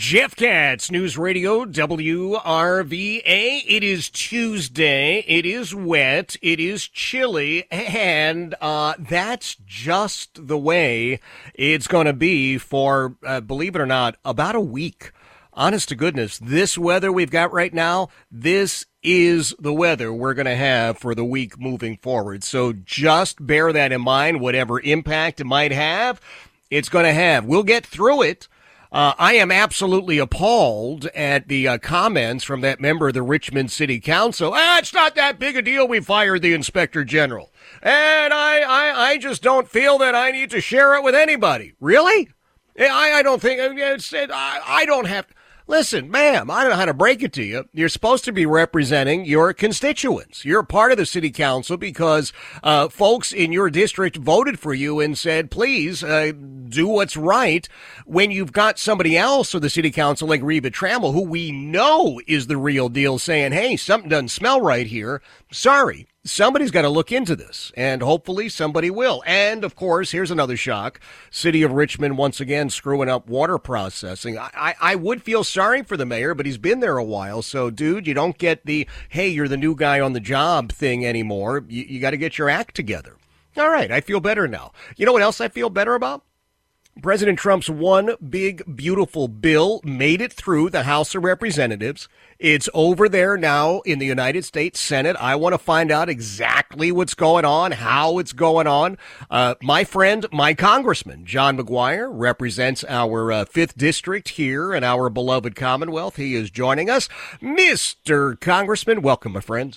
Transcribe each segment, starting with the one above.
Jeff Katz, News Radio WRVA. It is Tuesday. It is wet. It is chilly. And that's just the way it's going to be for, believe it or not, about a week. Honest to goodness, this weather we've got right now, this is the weather we're going to have for the week moving forward. So just bear that in mind, whatever impact it might have, it's going to have. We'll get through it. I am absolutely appalled at the comments from that member of the Richmond City Council. It's not that big a deal. We fired the Inspector General. And I just don't feel that I need to share it with anybody. Really? I don't think I don't have. Listen, ma'am, I don't know how to break it to you. You're supposed to be representing your constituents. You're part of the city council because folks in your district voted for you and said, please do what's right. When you've got somebody else or the city council like Reva Trammell, who we know is the real deal, saying, hey, something doesn't smell right here. Sorry. Somebody's got to look into this, and hopefully somebody will. And, of course, here's another shock. City of Richmond, once again, screwing up water processing. I would feel sorry for the mayor, but he's been there a while. So, dude, you don't get the, hey, you're the new guy on the job thing anymore. You got to get your act together. All right, I feel better now. You know what else I feel better about? President Trump's one big, beautiful bill made it through the House of Representatives. It's over there now in the United States Senate. I want to find out exactly what's going on, how it's going on. My friend, my congressman, John McGuire, represents our 5th District here in our beloved Commonwealth. He is joining us. Mr. Congressman, welcome, my friend.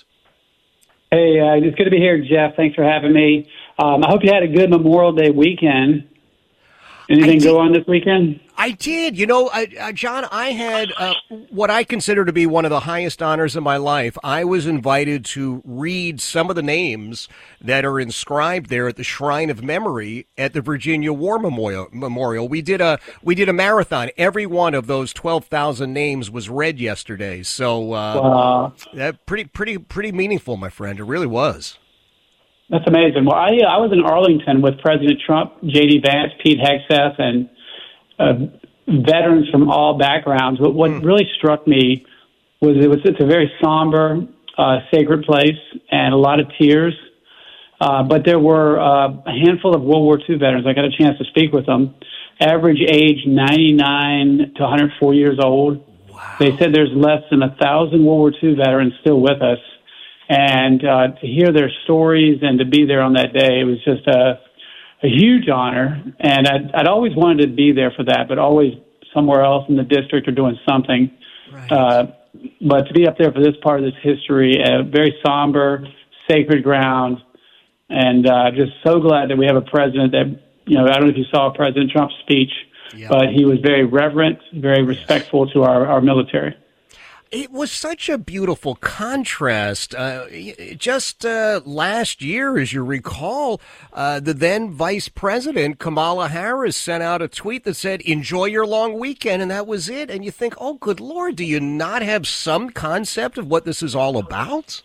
Hey, it's good to be here, Jeff. Thanks for having me. I hope you had a good Memorial Day weekend. Anything go on this weekend? I did. You know, John, I had what I consider to be one of the highest honors of my life. I was invited to read some of the names that are inscribed there at the Shrine of Memory at the Virginia War Memorial. We did a marathon. Every one of those 12,000 names was read yesterday. So wow. That pretty meaningful, my friend. It really was. That's amazing. Well, I was in Arlington with President Trump, J.D. Vance, Pete Hegseth, and veterans from all backgrounds. But what really struck me was it's a very somber, sacred place and a lot of tears. But there were a handful of World War II veterans. I got a chance to speak with them. Average age 99 to 104 years old. Wow. They said there's less than 1,000 World War II veterans still with us. And to hear their stories and to be there on that day, it was just a huge honor. And I'd always wanted to be there for that, but always somewhere else in the district or doing something. Right. But to be up there for this part of this history, very somber, sacred ground. And just so glad that we have a president that, I don't know if you saw President Trump's speech, but he was very reverent, very respectful to our military. It was such a beautiful contrast. Just last year, as you recall, the then Vice President, Kamala Harris, sent out a tweet that said, enjoy your long weekend, and that was it. And you think, oh, good Lord, do you not have some concept of what this is all about?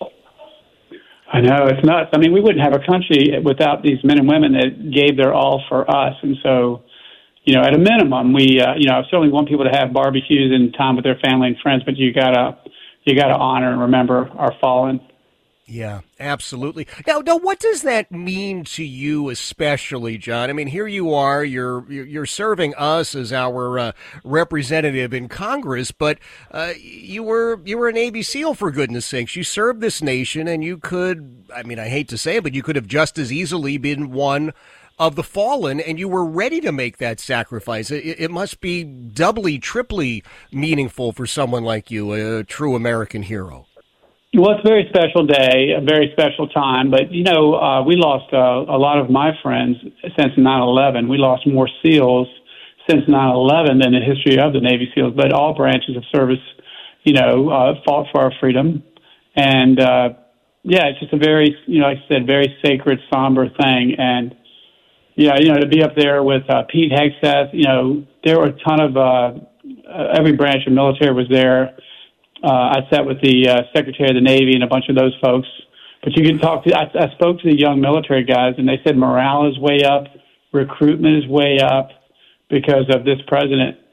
I know, it's nuts. I mean, we wouldn't have a country without these men and women that gave their all for us. And so, at a minimum, we, I certainly want people to have barbecues and time with their family and friends, but you gotta honor and remember our fallen. Yeah, absolutely. Now, what does that mean to you, especially, John? I mean, here you are, you're serving us as our representative in Congress, but you were a Navy SEAL, for goodness sakes. You served this nation, and you could, I hate to say it, but you could have just as easily been one of the fallen, and you were ready to make that sacrifice. It must be doubly, triply meaningful for someone like you, a true American hero. Well, it's a very special day, a very special time. But, we lost a lot of my friends since 9/11. We lost more SEALs since 9/11 than the history of the Navy SEALs. But all branches of service, fought for our freedom. And, it's just a very, like I said, very sacred, somber thing. And, to be up there with Pete Hegseth, there were a ton of every branch of military was there. I sat with the Secretary of the Navy and a bunch of those folks. But you can talk to, I spoke to the young military guys, and they said morale is way up, recruitment is way up because of this president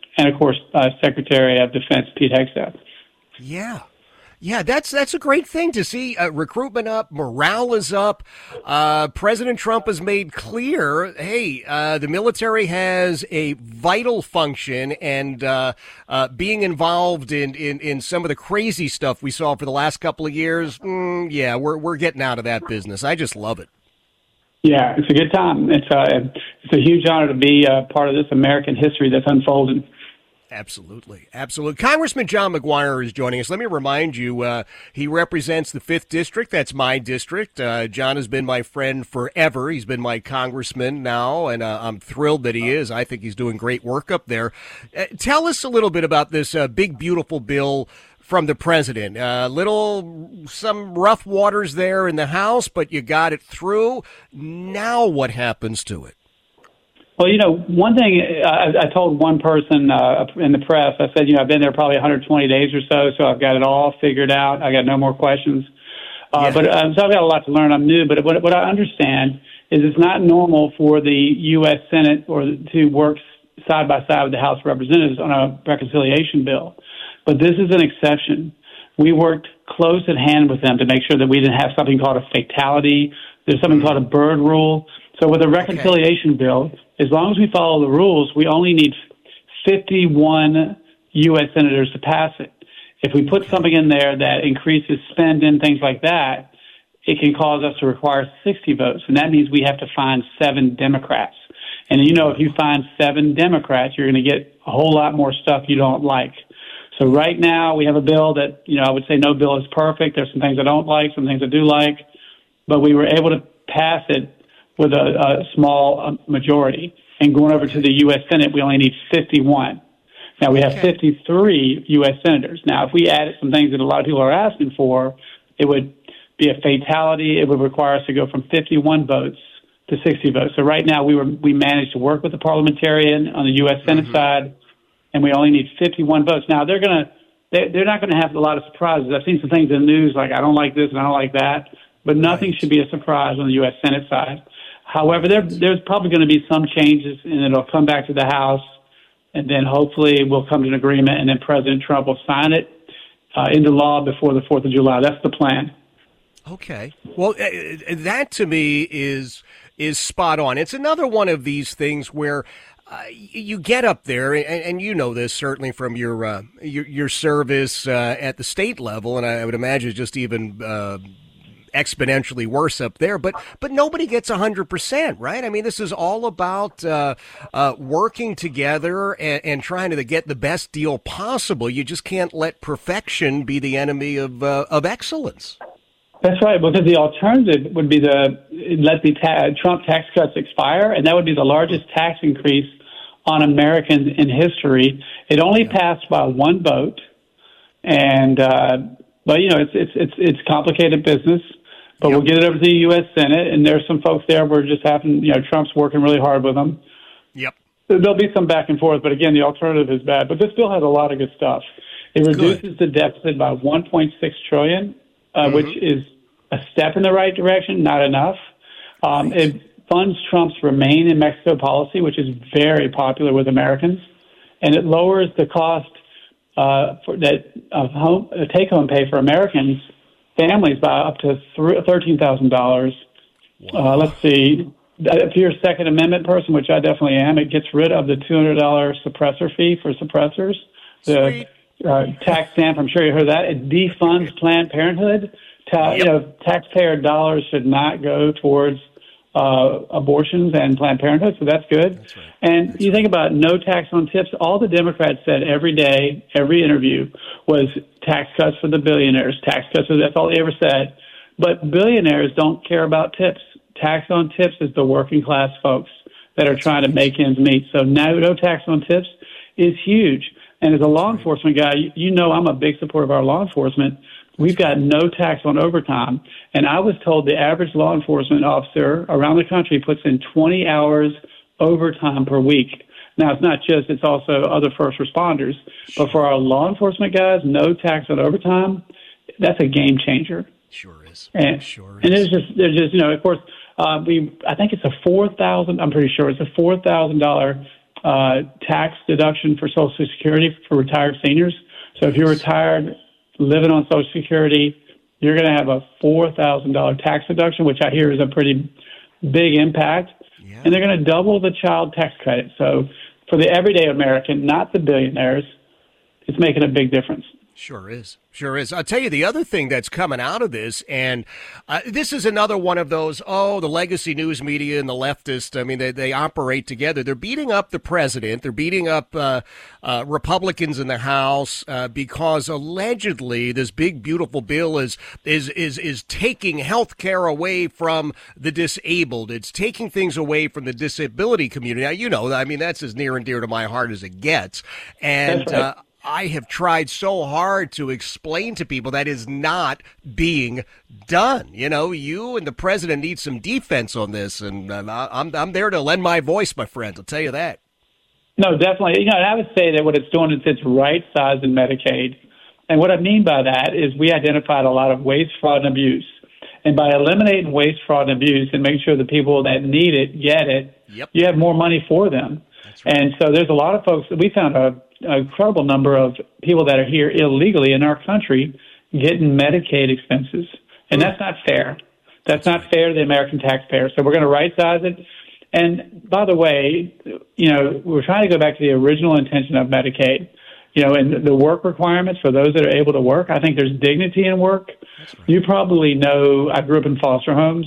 and of course, Secretary of Defense Pete Hegseth. Yeah. Yeah, that's a great thing to see. Recruitment up, morale is up. President Trump has made clear, hey, the military has a vital function, and being involved in some of the crazy stuff we saw for the last couple of years, yeah, we're getting out of that business. I just love it. Yeah, it's a good time. It's a huge honor to be part of this American history that's unfolding. Absolutely. Absolutely. Congressman John McGuire is joining us. Let me remind you, he represents the 5th District. That's my district. John has been my friend forever. He's been my congressman now, and I'm thrilled that he is. I think he's doing great work up there. Tell us a little bit about this big, beautiful bill from the president. Some rough waters there in the House, but you got it through. Now what happens to it? Well, one thing I told one person in the press, I said, I've been there probably 120 days or so I've got it all figured out. I got no more questions. So I've got a lot to learn. I'm new, but what I understand is it's not normal for the U.S. Senate to work side by side with the House of Representatives on a reconciliation bill. But this is an exception. We worked close at hand with them to make sure that we didn't have something called a fatality. There's something called a Byrd rule. So with a reconciliation bill, as long as we follow the rules, we only need 51 U.S. senators to pass it. If we put something in there that increases spend and things like that, it can cause us to require 60 votes, and that means we have to find 7 Democrats. And if you find 7 Democrats, you're going to get a whole lot more stuff you don't like. So right now we have a bill that, I would say no bill is perfect. There's some things I don't like, some things I do like, but we were able to pass it with a small majority. And going over to the U.S. Senate, we only need 51. Now, we have 53 U.S. senators. Now, if we added some things that a lot of people are asking for, it would be a fatality. It would require us to go from 51 votes to 60 votes. So right now, we managed to work with the parliamentarian on the U.S. Senate side, and we only need 51 votes. Now, they're not going to have a lot of surprises. I've seen some things in the news like, I don't like this and I don't like that, but nothing should be a surprise on the U.S. Senate side. However, there's probably going to be some changes, and it'll come back to the House, and then hopefully we'll come to an agreement, and then President Trump will sign it into law before the 4th of July. That's the plan. Okay. Well, that to me is spot on. It's another one of these things where you get up there, and you know this certainly from your service at the state level, and I would imagine just even exponentially worse up there, but nobody gets 100%, right? I mean, this is all about working together and trying to get the best deal possible. You just can't let perfection be the enemy of excellence. That's right, because the alternative would be let the Trump tax cuts expire, and that would be the largest tax increase on Americans in history. It only passed by one vote, and but it's complicated business. But we'll get it over to the U.S. Senate, and there's some folks there we're just having, Trump's working really hard with them. Yep. There'll be some back and forth, but again, the alternative is bad. But this bill has a lot of good stuff. It reduces the deficit by $1.6 trillion, which is a step in the right direction, not enough. It funds Trump's Remain in Mexico policy, which is very popular with Americans, and it lowers the cost of take-home pay for Americans. Families by up to $13,000. Wow. Let's see. If you're a Second Amendment person, which I definitely am, it gets rid of the $200 suppressor fee for suppressors. The tax stamp, I'm sure you heard that. It defunds Planned Parenthood. Taxpayer dollars should not go towards abortions and Planned Parenthood, so that's good. That's right. And you think about no tax on tips. All the Democrats said every day, every interview, was tax cuts for the billionaires, tax cuts. That's all they ever said. But billionaires don't care about tips. Tax on tips is the working class folks that are trying to make ends meet. So no tax on tips is huge. And as a law enforcement guy, I'm a big supporter of our law enforcement. We've got no tax on overtime. And I was told the average law enforcement officer around the country puts in 20 hours overtime per week. Now, it's also other first responders. But for our law enforcement guys, no tax on overtime, that's a game changer. Sure is. And there's just of course, I think it's a $4,000, I'm pretty sure it's a $4,000 tax deduction for Social Security for retired seniors. So if you're retired, living on Social Security, you're going to have a $4,000 tax deduction, which I hear is a pretty big impact. Yeah. And they're going to double the child tax credit. So for the everyday American, not the billionaires, it's making a big difference. Sure is. Sure is. I'll tell you the other thing that's coming out of this, and this is another one of those, the legacy news media and the leftists, I mean, they operate together. They're beating up the president. They're beating up Republicans in the House because allegedly this big, beautiful bill is taking health care away from the disabled. It's taking things away from the disability community. Now, I mean, that's as near and dear to my heart as it gets. And that's right. I have tried so hard to explain to people that is not being done. You and the president need some defense on this, and I'm there to lend my voice, my friend. I'll tell you that. No, definitely. And I would say that what it's doing is it's right-sizing Medicaid. And what I mean by that is we identified a lot of waste, fraud, and abuse. And by eliminating waste, fraud, and abuse and making sure the people that need it get it, yep, you have more money for them. That's right. And so there's a lot of folks that we found an incredible number of people that are here illegally in our country getting Medicaid expenses. And that's not fair. That's not fair to the American taxpayer. So we're going to right-size it. And by the way, we're trying to go back to the original intention of Medicaid. And the work requirements for those that are able to work, I think there's dignity in work. That's right. You probably know I grew up in foster homes,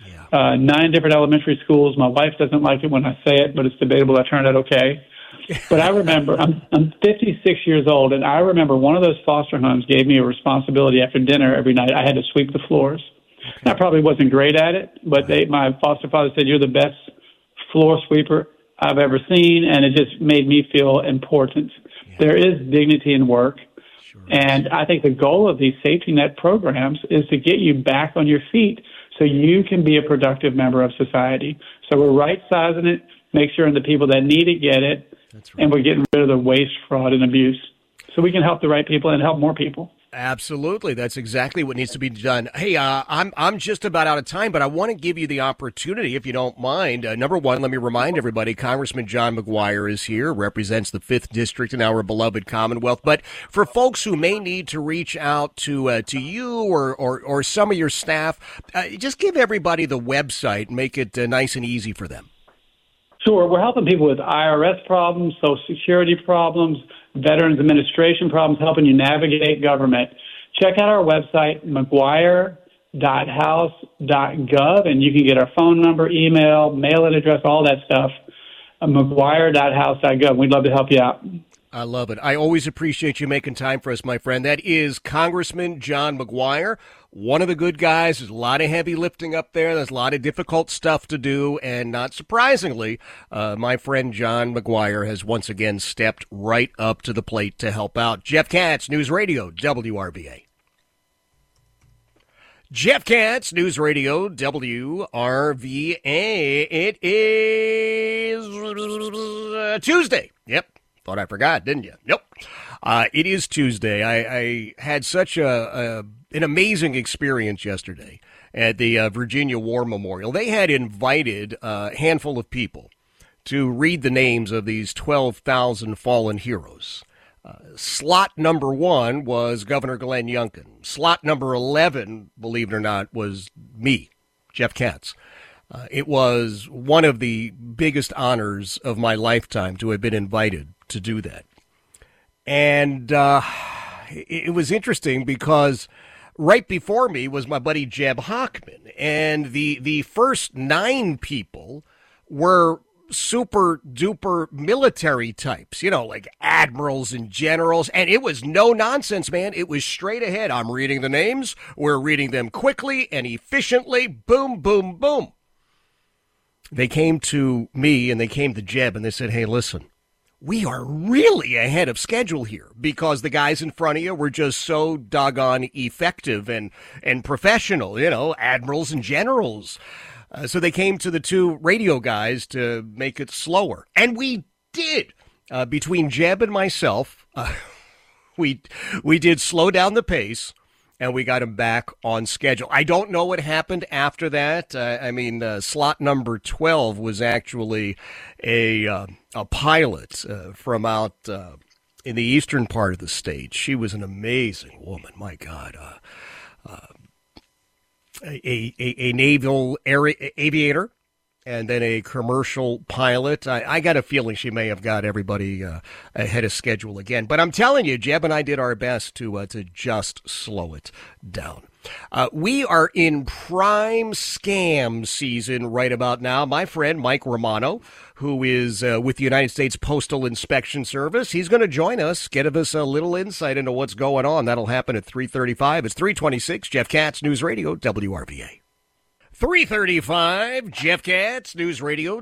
9 different elementary schools. My wife doesn't like it when I say it, but it's debatable. I turned out okay. But I remember, I'm 56 years old, and I remember one of those foster homes gave me a responsibility after dinner every night. I had to sweep the floors. Okay. I probably wasn't great at it, but my foster father said, "You're the best floor sweeper I've ever seen," and it just made me feel important. Yeah. There is dignity in work, and I think the goal of these safety net programs is to get you back on your feet so you can be a productive member of society. So we're right-sizing it, make sure the people that need it get it, and we're getting rid of the waste, fraud, and abuse so we can help the right people and help more people. Absolutely. That's exactly what needs to be done. Hey, I'm just about out of time, but I want to give you the opportunity, if you don't mind. Number one, let me remind everybody, Congressman John McGuire is here, represents the 5th District in our beloved Commonwealth. But for folks who may need to reach out to you or some of your staff, just give everybody the website and make it nice and easy for them. Sure. We're helping people with IRS problems, Social Security problems, Veterans Administration problems, helping you navigate government. Check out our website, mcguire.house.gov, and you can get our phone number, email, mail-in address, all that stuff, mcguire.house.gov. We'd love to help you out. I love it. I always appreciate you making time for us, my friend. That is Congressman John McGuire, one of the good guys. There's a lot of heavy lifting up there. There's a lot of difficult stuff to do. And not surprisingly, my friend John McGuire has once again stepped right up to the plate to help out. Jeff Katz, News Radio, WRVA. Jeff Katz, News Radio, WRVA. It is Tuesday. Yep. Thought I forgot, didn't you? Nope. It is Tuesday. I had such an amazing experience yesterday at the Virginia War Memorial. They had invited a handful of people to read the names of these 12,000 fallen heroes. Slot number 1 was Governor Glenn Youngkin. Slot number 11, believe it or not, was me, Jeff Katz. It was one of the biggest honors of my lifetime to have been invited to do that. And it was interesting because right before me was my buddy Jeb Hochman. And the first 9 people were super duper military types, like admirals and generals. And it was no nonsense, man. It was straight ahead. I'm reading the names. We're reading them quickly and efficiently. Boom, boom, boom. They came to me and they came to Jeb and they said, "Hey, listen, we are really ahead of schedule here because the guys in front of you were just so doggone effective and professional, admirals and generals." So they came to the 2 radio guys to make it slower. And we did. Between Jeb and myself, we did slow down the pace. and we got him back on schedule. I don't know what happened after that. Slot number 12 was actually a pilot from out in the eastern part of the state. She was an amazing woman. My God. A naval aviator and then a commercial pilot. I got a feeling she may have got everybody ahead of schedule again. But I'm telling you, Jeb and I did our best to just slow it down. We are in prime scam season right about now. My friend Mike Romano, who is with the United States Postal Inspection Service, he's going to join us, give us a little insight into what's going on. That'll happen at 3:35. It's 3:26. Jeff Katz, News Radio, WRVA. 3:35, Jeff Katz, News Radio,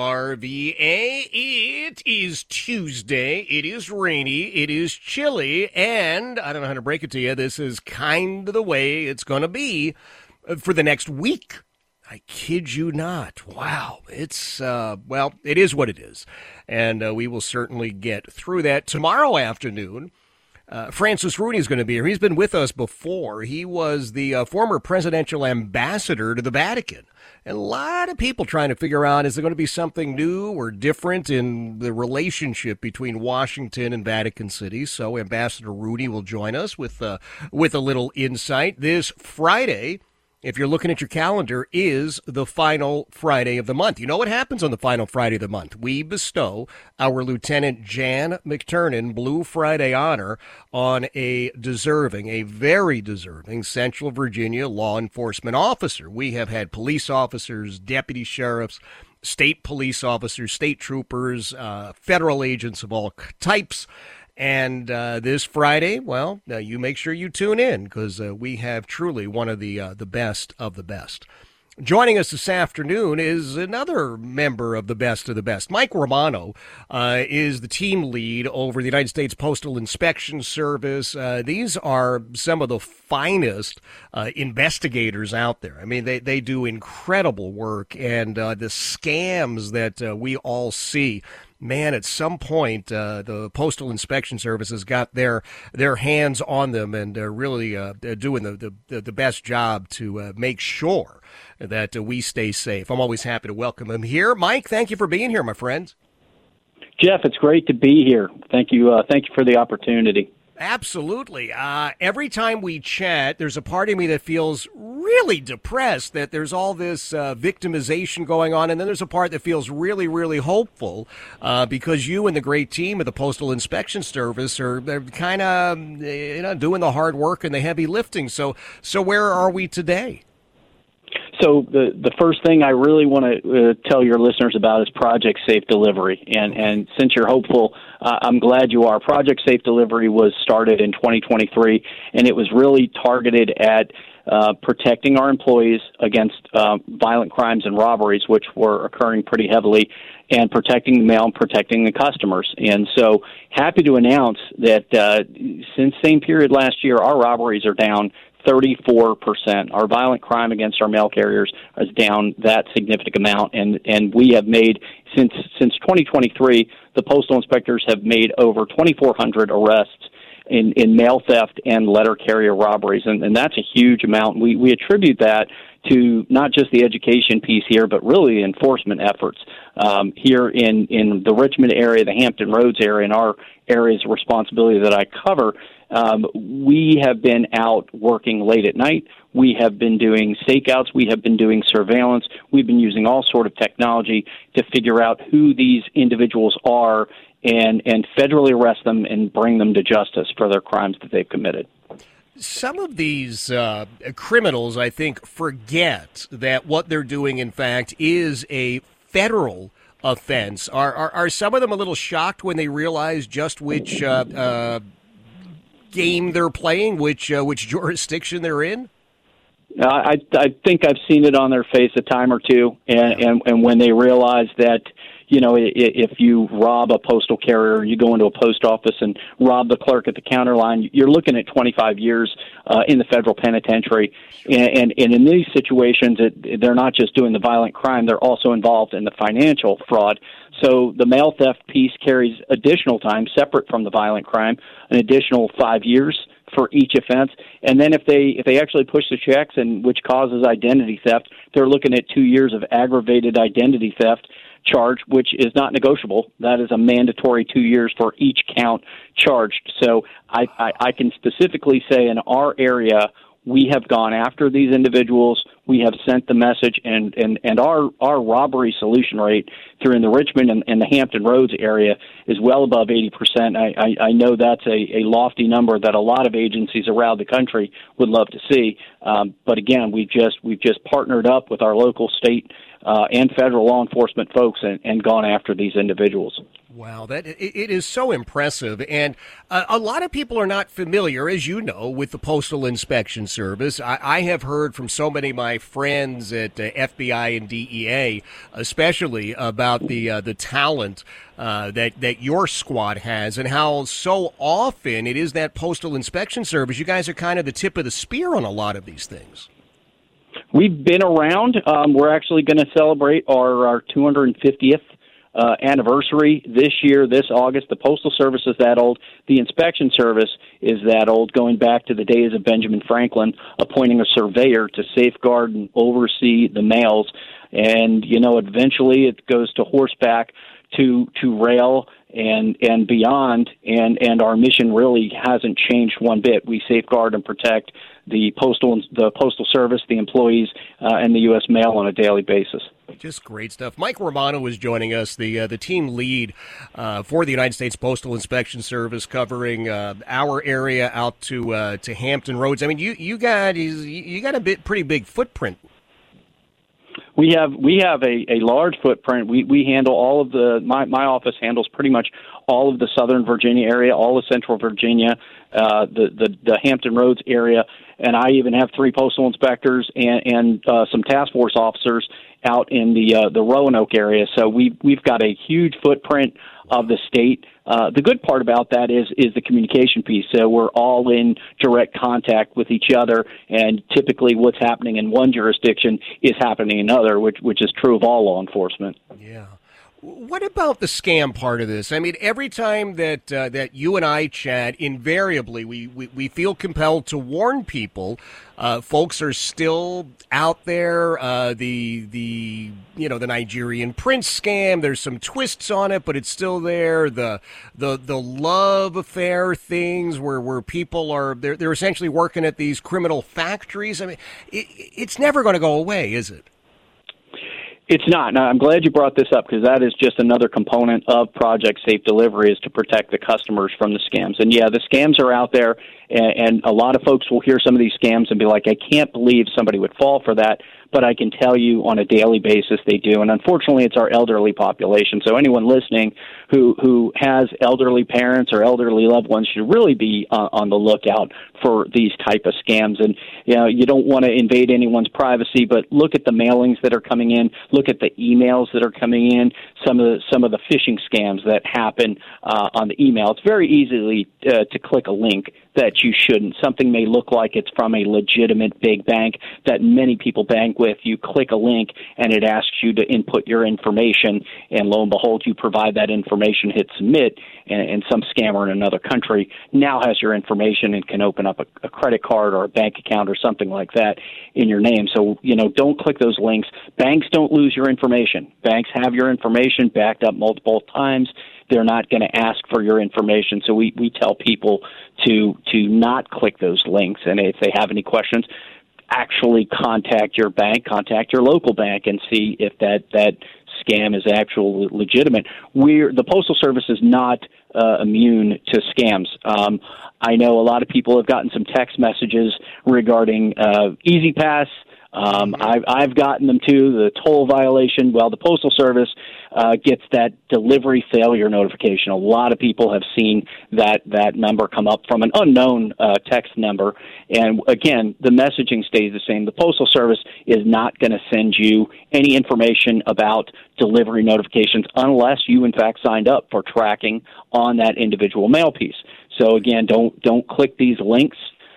WRVA. It is Tuesday. It is rainy. It is chilly. And I don't know how to break it to you. This is kind of the way it's going to be for the next week. I kid you not. Wow. It's, it is what it is. And we will certainly get through that tomorrow afternoon. Francis Rooney is going to be here. He's been with us before. He was the former presidential ambassador to the Vatican. And a lot of people trying to figure out, is there going to be something new or different in the relationship between Washington and Vatican City? So Ambassador Rooney will join us with a little insight. This Friday, if you're looking at your calendar, is the final Friday of the month. You know what happens on the final Friday of the month? We bestow our Lieutenant Jan McTurnan Blue Friday honor on a very deserving Central Virginia law enforcement officer. We have had police officers, deputy sheriffs, state police officers, state troopers, federal agents of all types. And this Friday, you make sure you tune in because we have truly one of the best of the best. Joining us this afternoon is another member of the best of the best. Mike Romano is the team lead over the United States Postal Inspection Service. These are some of the finest investigators out there. I mean, they do incredible work, and the scams that we all see. Man, at some point, the Postal Inspection Service has got their hands on them, and they're really doing the best job to make sure that we stay safe. I'm always happy to welcome him here. Mike, thank you for being here, my friend. Jeff, it's great to be here. Thank you for the opportunity. Absolutely. Every time we chat, there's a part of me that feels really depressed that there's all this victimization going on, and then there's a part that feels really, really hopeful because you and the great team of the Postal Inspection Service they're kind of doing the hard work and the heavy lifting. So where are we today? So the first thing I really want to tell your listeners about is Project Safe Delivery. And since you're hopeful, I'm glad you are. Project Safe Delivery was started in 2023, and it was really targeted at protecting our employees against violent crimes and robberies, which were occurring pretty heavily, and protecting the mail and protecting the customers. And so happy to announce that since same period last year, our robberies are down 34%. Our violent crime against our mail carriers is down that significant amount, and we have made since 2023, the postal inspectors have made over 2,400 arrests in mail theft and letter carrier robberies, and that's a huge amount. We attribute that to not just the education piece here, but really enforcement efforts here in the Richmond area, the Hampton Roads area, and our areas of responsibility that I cover. We have been out working late at night. We have been doing stakeouts. We have been doing surveillance. We've been using all sort of technology to figure out who these individuals are and federally arrest them and bring them to justice for their crimes that they've committed. Some of these criminals, I think, forget that what they're doing, in fact, is a federal offense. Are some of them a little shocked when they realize just which game they're playing, which jurisdiction they're in? I think I've seen it on their face a time or two, and when they realize that, if you rob a postal carrier, you go into a post office and rob the clerk at the counter line, you're looking at 25 years in the federal penitentiary. And in these situations, they're not just doing the violent crime, they're also involved in the financial fraud. So the mail theft piece carries additional time, separate from the violent crime, an additional 5 years for each offense. And then if they actually push the checks, and which causes identity theft, they're looking at 2 years of aggravated identity theft charge, which is not negotiable. That is a mandatory 2 years for each count charged. So I can specifically say in our area, we have gone after these individuals. We have sent the message, and our robbery solution rate through in the Richmond and the Hampton Roads area is well above 80%. I know that's a lofty number that a lot of agencies around the country would love to see. But again, we've just partnered up with our local, state, and federal law enforcement folks and gone after these individuals. Wow, it is so impressive. And a lot of people are not familiar, as you know, with the Postal Inspection Service. I have heard from so many of my friends at FBI and DEA, especially about the talent that your squad has, and how so often it is that Postal Inspection Service. You guys are kind of the tip of the spear on a lot of these things. We've been around. We're actually going to celebrate our 250th anniversary this year, this August. The Postal Service is that old. The Inspection Service is that old, going back to the days of Benjamin Franklin appointing a surveyor to safeguard and oversee the mails. And, eventually it goes to horseback, to rail, and beyond, and our mission really hasn't changed one bit. We safeguard and protect the Postal Service, the employees, and the U.S. mail on a daily basis. Just great stuff. Mike Romano is joining us, the team lead for the United States Postal Inspection Service, covering our area out to Hampton Roads. I mean, you got a pretty big footprint. We have a large footprint. We handle all of my office handles pretty much all of the Southern Virginia area, all of Central Virginia, the Hampton Roads area, and I even have 3 postal inspectors and some task force officers out in the Roanoke area. So we've got a huge footprint of the state. The good part about that is the communication piece. So we're all in direct contact with each other, and typically what's happening in one jurisdiction is happening in another, which is true of all law enforcement. Yeah. What about the scam part of this? I mean, every time that you and I chat, invariably we feel compelled to warn people. Folks are still out there. The Nigerian prince scam. There's some twists on it, but it's still there. The love affair things where people are they're essentially working at these criminal factories. I mean, it's never going to go away, is it? It's not. Now, I'm glad you brought this up, because that is just another component of Project Safe Delivery, is to protect the customers from the scams. And yeah, the scams are out there, and a lot of folks will hear some of these scams and be like, I can't believe somebody would fall for that. But I can tell you on a daily basis they do. And unfortunately, it's our elderly population. So anyone listening who has elderly parents or elderly loved ones should really be on the lookout for these type of scams. And you don't want to invade anyone's privacy, but look at the mailings that are coming in. Look at the emails that are coming in. Some of the phishing scams that happen on the email. It's very easily to click a link that you shouldn't. Something may look like it's from a legitimate big bank that many people bank with. You click a link and it asks you to input your information, and lo and behold, you provide that information, hit submit, and some scammer in another country now has your information and can open up a credit card or a bank account or something like that in your name. So, don't click those links. Banks don't lose your information. Banks have your information backed up multiple times. They're not going to ask for your information. So we tell people to not click those links. And if they have any questions, actually contact your bank, contact your local bank, and see if that scam is actually legitimate. The Postal Service is not immune to scams. I know a lot of people have gotten some text messages regarding Easy Pass. I've gotten them too, the toll violation. Well, the Postal Service gets that delivery failure notification. A lot of people have seen that number come up from an unknown text number. And again, the messaging stays the same. The Postal Service is not going to send you any information about delivery notifications unless you in fact signed up for tracking on that individual mail piece. So again, don't click these links.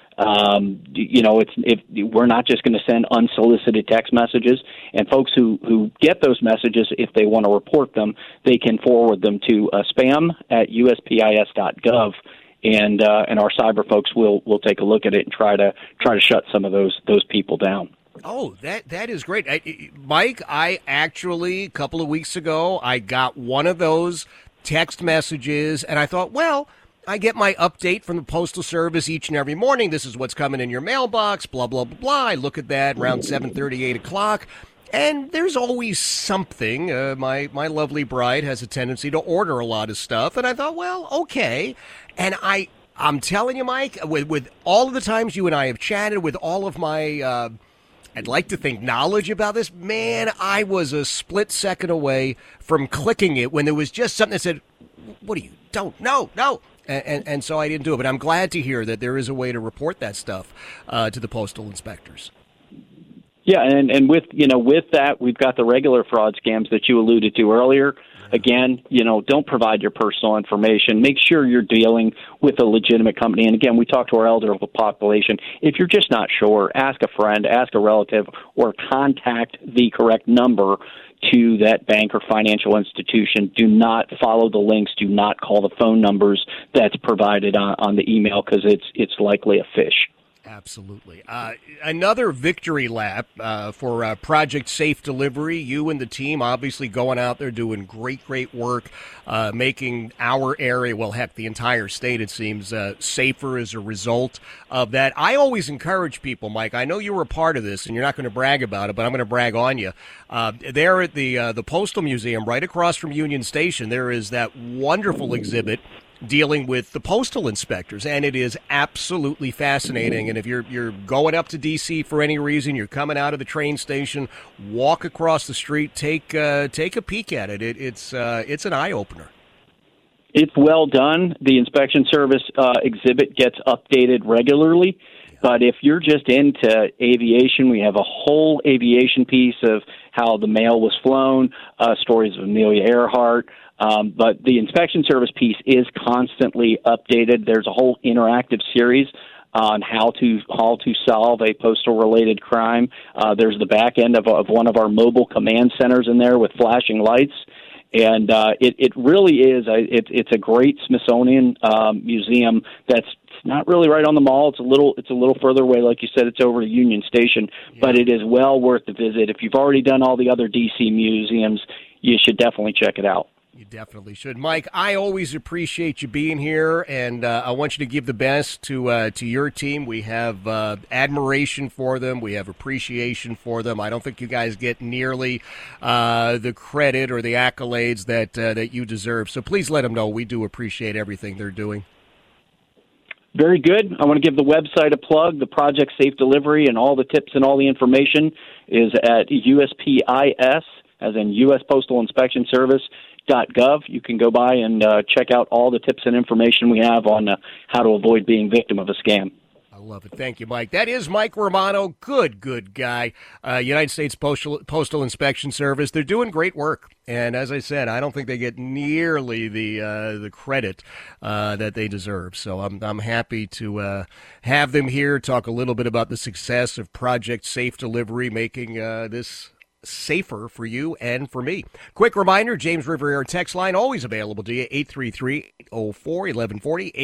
We're not just going to send unsolicited text messages, and folks who get those messages, if they want to report them, they can forward them to spam@uspis.gov, and our cyber folks will take a look at it and try to shut some of those people down. Oh, that is great. Mike, I actually, a couple of weeks ago, I got one of those text messages, and I thought, well, I get my update from the Postal Service each and every morning. This is what's coming in your mailbox, blah, blah, blah, blah. I look at that around 7:30, 8 o'clock, and there's always something. My lovely bride has a tendency to order a lot of stuff, and I thought, well, okay. And I'm telling you, Mike, with all of the times you and I have chatted, with all of my I'd like to think knowledge about this, man, I was a split second away from clicking it when there was just something that said, what do you, don't, no. And so I didn't do it. But I'm glad to hear that there is a way to report that stuff to the postal inspectors. Yeah, and with that, we've got the regular fraud scams that you alluded to earlier. Again, don't provide your personal information. Make sure you're dealing with a legitimate company. And again, we talk to our elderly population. If you're just not sure, ask a friend, ask a relative, or contact the correct number to that bank or financial institution. Do not follow the links. Do not call the phone numbers that's provided on the email, because it's likely a phish. Absolutely. Another victory lap for Project Safe Delivery. You and the team obviously going out there doing great work, making our area, well, heck, the entire state, it seems, safer as a result of that. I always encourage people, Mike, I know you were a part of this and you're not going to brag about it, but I'm going to brag on you. There at the Postal Museum, right across from Union Station, there is that wonderful exhibit dealing with the postal inspectors, and it is absolutely fascinating. And if you're going up to D.C. for any reason, you're coming out of the train station, walk across the street, take a peek at it. It's an eye-opener. It's well done. The inspection service exhibit gets updated regularly. But if you're just into aviation, we have a whole aviation piece of how the mail was flown, stories of Amelia Earhart. But the inspection service piece is constantly updated. There's a whole interactive series on how to solve a postal-related crime. There's the back end of one of our mobile command centers in there with flashing lights. And it really is. It's a great Smithsonian museum that's not really right on the mall. It's a little further away, like you said. It's over to Union Station, but it is well worth the visit. If you've already done all the other D.C. museums, you should definitely check it out. You definitely should. Mike, I always appreciate you being here, and I want you to give the best to your team. We have admiration for them. We have appreciation for them. I don't think you guys get nearly the credit or the accolades that you deserve. So please let them know we do appreciate everything they're doing. Very good. I want to give the website a plug. The Project Safe Delivery and all the tips and all the information is at USPIS, as in U.S. Postal Inspection Service. .gov. You can go by and check out all the tips and information we have on how to avoid being victim of a scam. I love it. Thank you, Mike. That is Mike Romano. Good guy. United States Postal Inspection Service. They're doing great work. And as I said, I don't think they get nearly the credit that they deserve. So I'm happy to have them here, talk a little bit about the success of Project Safe Delivery, making this safer for you and for me. Quick reminder, James River Air text line always available to you, 833-804-1140,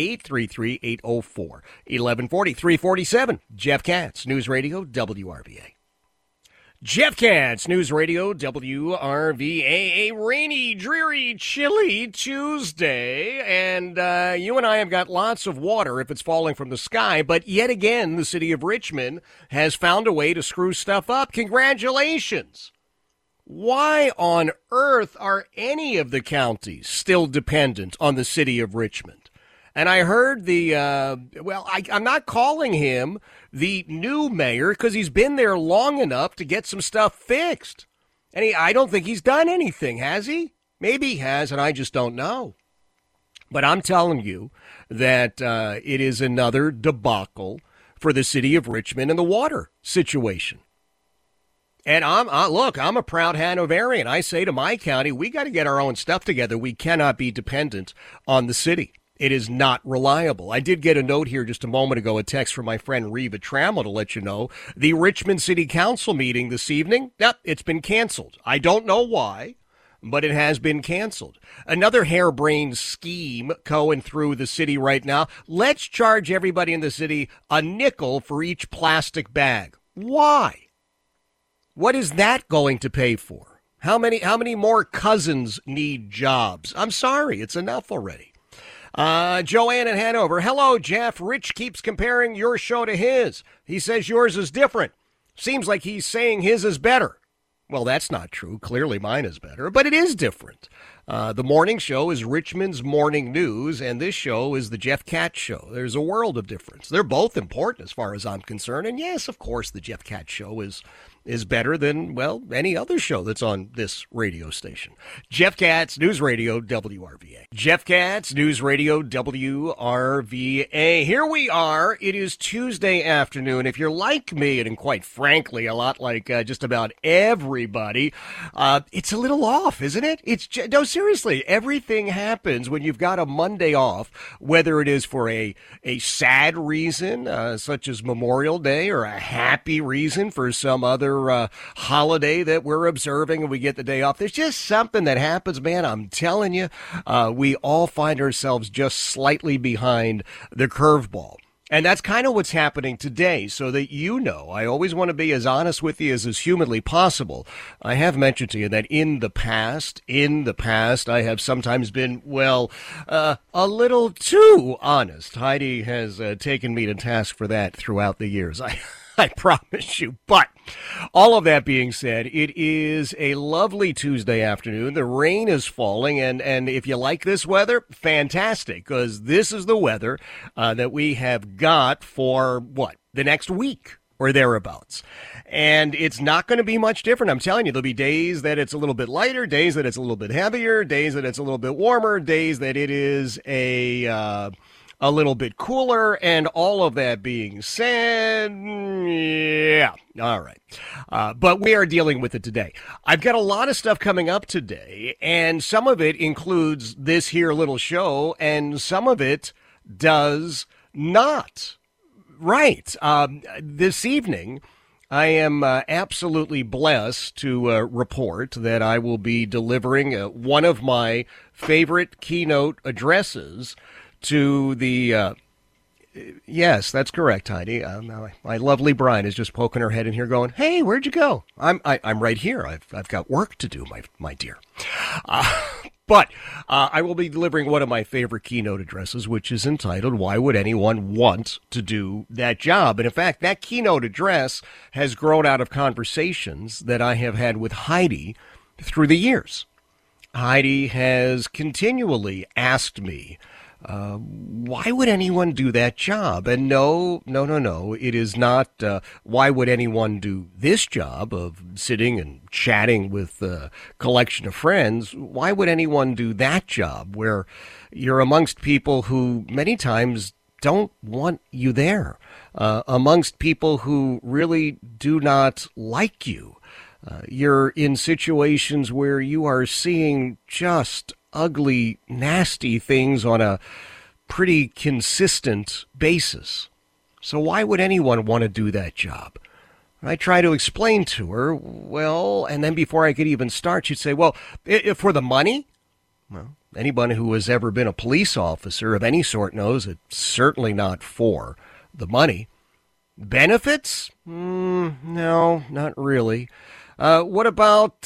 833-804-1140, 347. Jeff Katz, News Radio, WRVA. Jeff Katz, News Radio, WRVA, a rainy, dreary, chilly Tuesday, and you and I have got lots of water if it's falling from the sky, but yet again, the city of Richmond has found a way to screw stuff up. Congratulations! Why on earth are any of the counties still dependent on the city of Richmond? And I heard I'm not calling him the new mayor because he's been there long enough to get some stuff fixed. And I don't think he's done anything, has he? Maybe he has, and I just don't know. But I'm telling you that it is another debacle for the city of Richmond and the water situation. And I'm a proud Hanoverian. I say to my county, we got to get our own stuff together. We cannot be dependent on the city. It is not reliable. I did get a note here just a moment ago, a text from my friend Reva Trammell to let you know the Richmond City Council meeting this evening, it's been canceled. I don't know why. but it has been canceled. Another harebrained scheme going through the city right now. Let's charge everybody in the city a nickel for each plastic bag. Why? What is that going to pay for? How many more cousins need jobs? I'm sorry, it's enough already. Joanne in Hanover. Hello, Jeff. Rich keeps comparing your show to his. He says yours is different. Seems like he's saying his is better. Well, that's not true. Clearly mine is better, but it is different. The morning show is Richmond's Morning News, and this show is the Jeff Katz Show. There's a world of difference. They're both important as far as I'm concerned. And yes, of course, the Jeff Katz Show is better than, well, any other show that's on this radio station. Jeff Katz, News Radio, WRVA. Jeff Katz, News Radio, WRVA. Here we are. It is Tuesday afternoon. If you're like me, and quite frankly, a lot like just about everybody, it's a little off, isn't it? No, seriously, everything happens when you've got a Monday off, whether it is for a sad reason, such as Memorial Day, or a happy reason for some other holiday that we're observing and we get the day off. There's just something that happens, man. I'm telling you, we all find ourselves just slightly behind the curveball. And that's kind of what's happening today, so that you know, I always want to be as honest with you as is humanly possible. I have mentioned to you that in the past, I have sometimes been, well, a little too honest. Heidi has taken me to task for that throughout the years. I promise you. But all of that being said, it is a lovely Tuesday afternoon. The rain is falling, and if you like this weather, fantastic, because this is the weather that we have got for, the next week or thereabouts. And it's not going to be much different. I'm telling you, there'll be days that it's a little bit lighter, days that it's a little bit heavier, days that it's a little bit warmer, days that it is a little bit cooler, and all of that being said, yeah, all right. But we are dealing with it today. I've got a lot of stuff coming up today, and some of it includes this here little show, and some of it does not. Right. This evening, I am absolutely blessed to report that I will be delivering one of my favorite keynote addresses to the, yes, that's correct, Heidi. My lovely bride is just poking her head in here going, hey, where'd you go? I'm right here. I've got work to do, my dear. But I will be delivering one of my favorite keynote addresses, which is entitled, Why Would Anyone Want to Do That Job? And in fact, that keynote address has grown out of conversations that I have had with Heidi through the years. Heidi has continually asked me, why would anyone do that job? And no, it is not, why would anyone do this job of sitting and chatting with a collection of friends? Why would anyone do that job where you're amongst people who many times don't want you there, amongst people who really do not like you? You're in situations where you are seeing just ugly, nasty things on a pretty consistent basis. So why would anyone want to do that job? I try to explain to her, well, and then before I could even start, she'd say, well, if for the money? Well, anybody who has ever been a police officer of any sort knows it's certainly not for the money. Benefits? No, not really. What about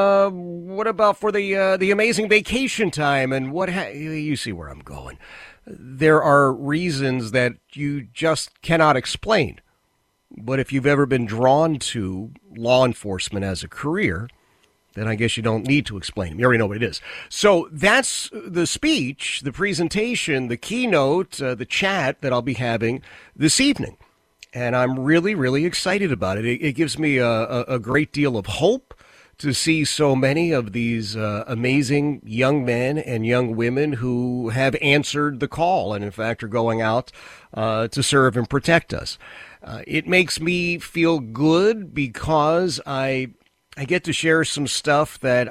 for the amazing vacation time and you see where I'm going. There are reasons that you just cannot explain. But if you've ever been drawn to law enforcement as a career, then I guess you don't need to explain them. You already know what it is. So that's the speech, the presentation, the keynote, the chat that I'll be having this evening. And I'm really, really excited about it. It gives me a great deal of hope to see so many of these amazing young men and young women who have answered the call and, in fact, are going out to serve and protect us. It makes me feel good because I get to share some stuff that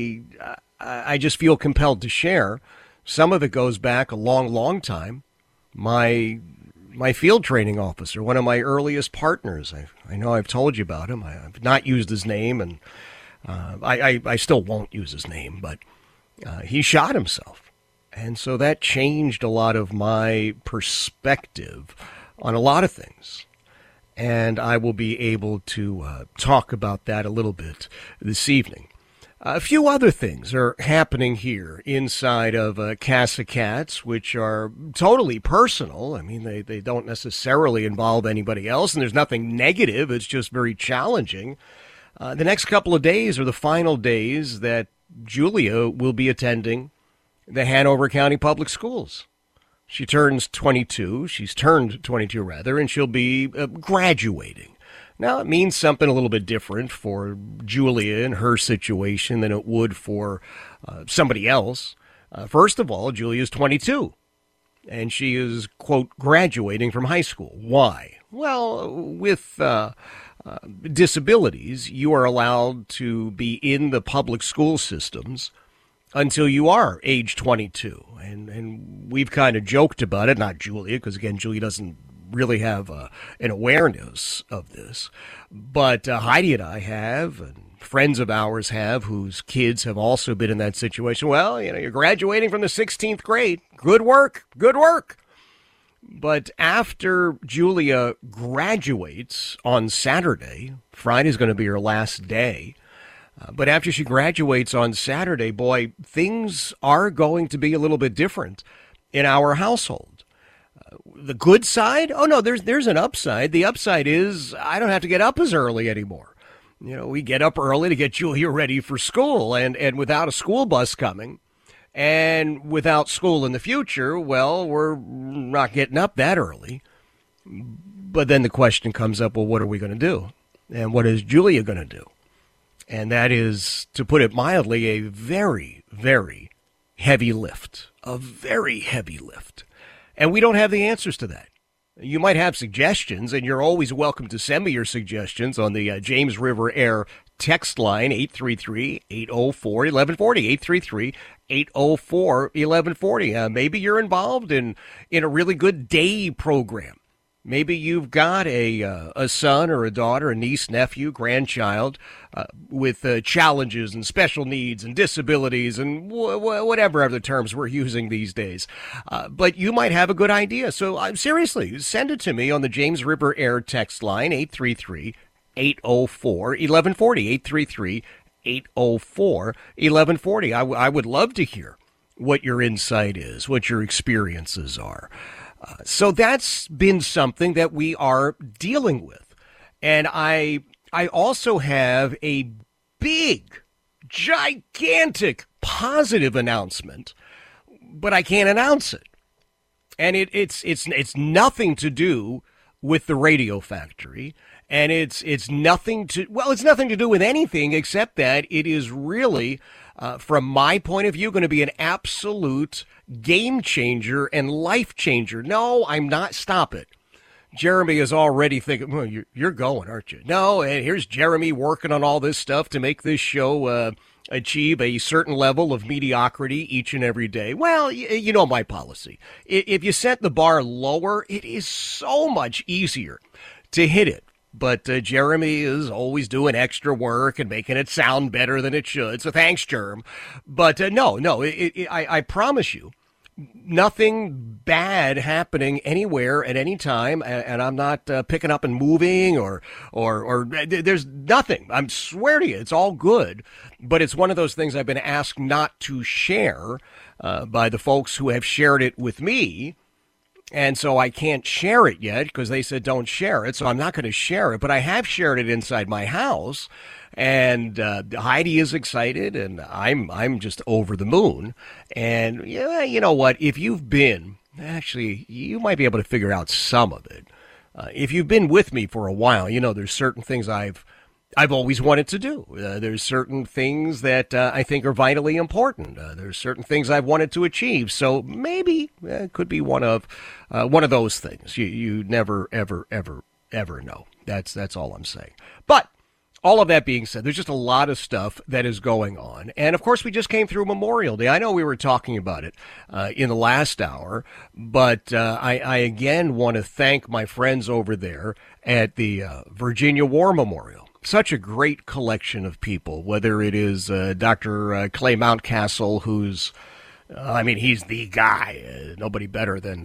I just feel compelled to share. Some of it goes back a long, long time. My field training officer, one of my earliest partners. I know I've told you about him. I've not used his name, and I still won't use his name, but he shot himself. And so that changed a lot of my perspective on a lot of things. And I will be able to talk about that a little bit this evening. A few other things are happening here inside of Casa Cats, which are totally personal. I mean, they don't necessarily involve anybody else, and there's nothing negative. It's just very challenging. The next couple of days are the final days that Julia will be attending the Hanover County Public Schools. She turns 22. She's turned 22, rather, and she'll be graduating. Now, it means something a little bit different for Julia and her situation than it would for somebody else. First of all, Julia's 22, and she is, quote, graduating from high school. Why? Well, with disabilities, you are allowed to be in the public school systems until you are age 22. And we've kind of joked about it, not Julia, because, again, Julia doesn't really have an awareness of this. But Heidi and I have, and friends of ours have, whose kids have also been in that situation. Well, you're graduating from the 16th grade. Good work. Good work. But after Julia graduates on Saturday, Friday's going to be her last day. But after she graduates on Saturday, boy, things are going to be a little bit different in our household. The good side? Oh, no, there's an upside. The upside is I don't have to get up as early anymore. We get up early to get Julia ready for school, and without a school bus coming and without school in the future, well, we're not getting up that early. But then the question comes up, well, what are we going to do? And what is Julia going to do? And that is, to put it mildly, a very, very heavy lift, a very heavy lift. And we don't have the answers to that. You might have suggestions, and you're always welcome to send me your suggestions on the James River Air text line, 833-804-1140, 833-804-1140. Maybe you're involved in a really good day program. Maybe you've got a son or a daughter, a niece, nephew, grandchild with challenges and special needs and disabilities and whatever other terms we're using these days. But you might have a good idea. So seriously, send it to me on the James River Air text line, 833-804-1140, 833-804-1140. I would love to hear what your insight is, what your experiences are. So that's been something that we are dealing with. And I also have a big, gigantic, positive announcement, but I can't announce it. And it's nothing to do with the Radio Factory. And it's nothing to do with anything except that it is really, from my point of view, going to be an absolute game changer and life changer. No, I'm not. Stop it. Jeremy is already thinking, well, you're going, aren't you? No, and here's Jeremy working on all this stuff to make this show achieve a certain level of mediocrity each and every day. Well, you know my policy. If you set the bar lower, it is so much easier to hit it. But Jeremy is always doing extra work and making it sound better than it should. So thanks, Jerm. But no, I promise you, nothing bad happening anywhere at any time. And I'm not picking up and moving or there's nothing. I swear to you, it's all good. But it's one of those things I've been asked not to share by the folks who have shared it with me. And so I can't share it yet because they said don't share it. So I'm not going to share it. But I have shared it inside my house. And Heidi is excited, and I'm just over the moon. And yeah, you know what? If you've been, actually, you might be able to figure out some of it. If you've been with me for a while, you know there's certain things I've always wanted to do. There's certain things that I think are vitally important. There's certain things I've wanted to achieve. So maybe it could be one of those things. You never, ever, ever, ever know. That's all I'm saying. But all of that being said, there's just a lot of stuff that is going on. And, of course, we just came through Memorial Day. I know we were talking about it in the last hour, but I again want to thank my friends over there at the Virginia War Memorial. such a great collection of people, whether it is Dr. Clay Mountcastle, who's he's the guy. Nobody better than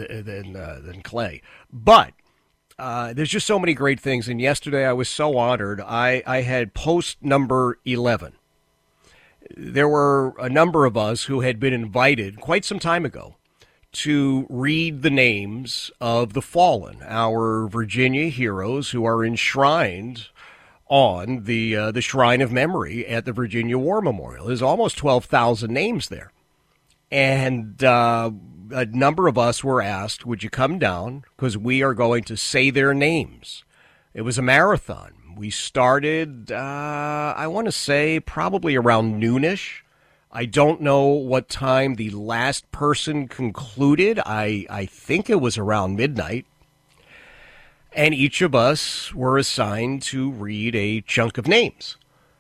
Clay. But there's just so many great things. And yesterday I was so honored. I had post number 11. There were a number of us who had been invited quite some time ago to read the names of the fallen, our Virginia heroes who are enshrined on the Shrine of Memory at the Virginia War Memorial. There's almost 12,000 names there. And a number of us were asked, would you come down? Because we are going to say their names. It was a marathon. We started, I want to say, probably around noonish. I don't know what time the last person concluded. I think it was around midnight. And each of us were assigned to read a chunk of names.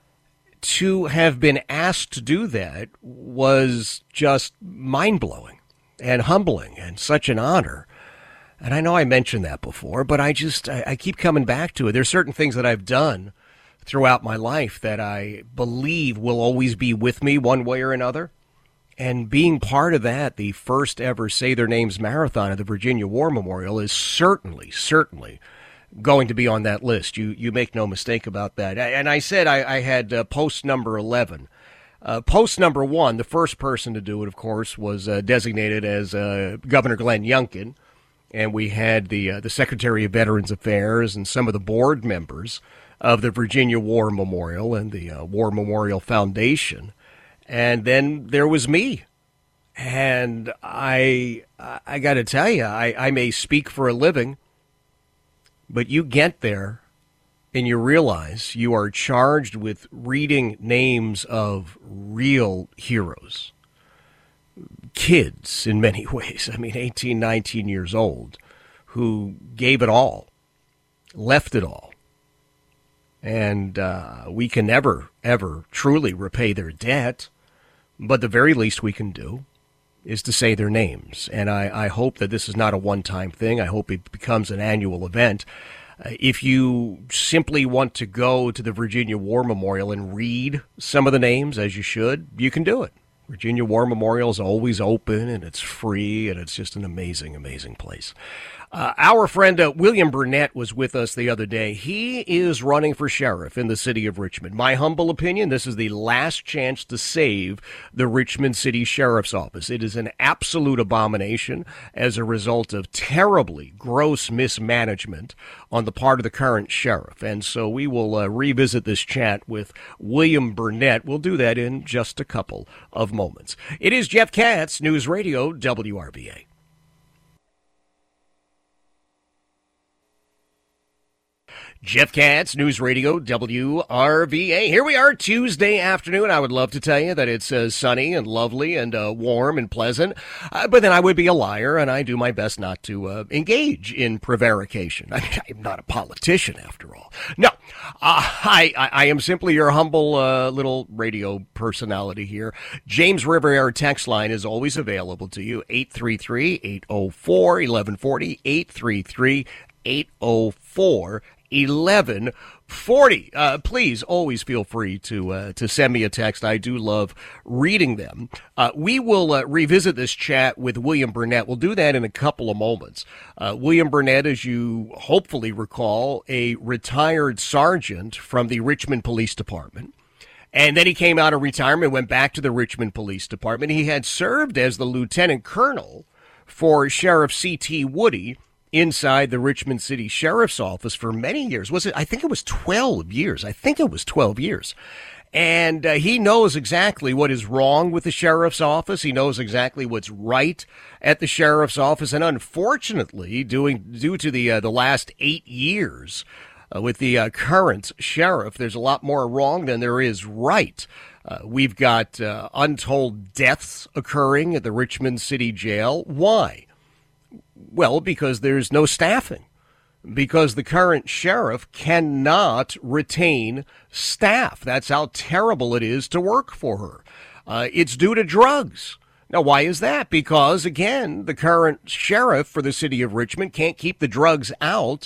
To have been asked to do that was just mind-blowing and humbling and such an honor. And I know I mentioned that before, but I keep coming back to it. There's certain things that I've done throughout my life that I believe will always be with me one way or another. And being part of that, the first ever Say Their Names marathon at the Virginia War Memorial, is certainly going to be on that list. You make no mistake about that. And I said I had post number 11. Post number 1, the first person to do it, of course, was designated as Governor Glenn Youngkin. And we had the Secretary of Veterans Affairs and some of the board members of the Virginia War Memorial and the War Memorial Foundation. And then there was me. And I got to tell you, I may speak for a living, but you get there and you realize you are charged with reading names of real heroes. Kids, in many ways, 18, 19 years old, who gave it all, left it all. And we can never, ever truly repay their debt, but the very least we can do is to say their names. And I hope that this is not a one-time thing. I hope it becomes an annual event. If you simply want to go to the Virginia War Memorial and read some of the names, as you should, you can do it. Virginia War Memorial is always open, and it's free, and it's just an amazing, amazing place. Our friend William Burnett was with us the other day. He is running for sheriff in the city of Richmond. My humble opinion, this is the last chance to save the Richmond City Sheriff's Office. It is an absolute abomination as a result of terribly gross mismanagement on the part of the current sheriff. And so we will revisit this chat with William Burnett. We'll do that in just a couple of moments. It is Jeff Katz, News Radio WRVA. Jeff Katz, News Radio WRVA. Here we are Tuesday afternoon. I would love to tell you that it's sunny and lovely and warm and pleasant, but then I would be a liar, and I do my best not to engage in prevarication. I'm not a politician, after all. No, I am simply your humble little radio personality here. James River Air text line is always available to you, 833-804-1140, 833-804-1140. 1140. Please always feel free to send me a text. I do love reading them. We will revisit this chat with William Burnett. We'll do that in a couple of moments. William Burnett, as you hopefully recall, a retired sergeant from the Richmond Police Department. And then he came out of retirement, went back to the Richmond Police Department. He had served as the lieutenant colonel for Sheriff C.T. Woody inside the Richmond City Sheriff's Office for many years. I think it was 12 years. And he knows exactly what is wrong with the sheriff's office. He knows exactly what's right at the sheriff's office. And unfortunately, due to the last 8 years with the current sheriff, there's a lot more wrong than there is right. We've got untold deaths occurring at the Richmond City Jail. Why? Well, because there's no staffing, because the current sheriff cannot retain staff. That's how terrible it is to work for her. It's due to drugs. Now, why is that? Because, again, the current sheriff for the city of Richmond can't keep the drugs out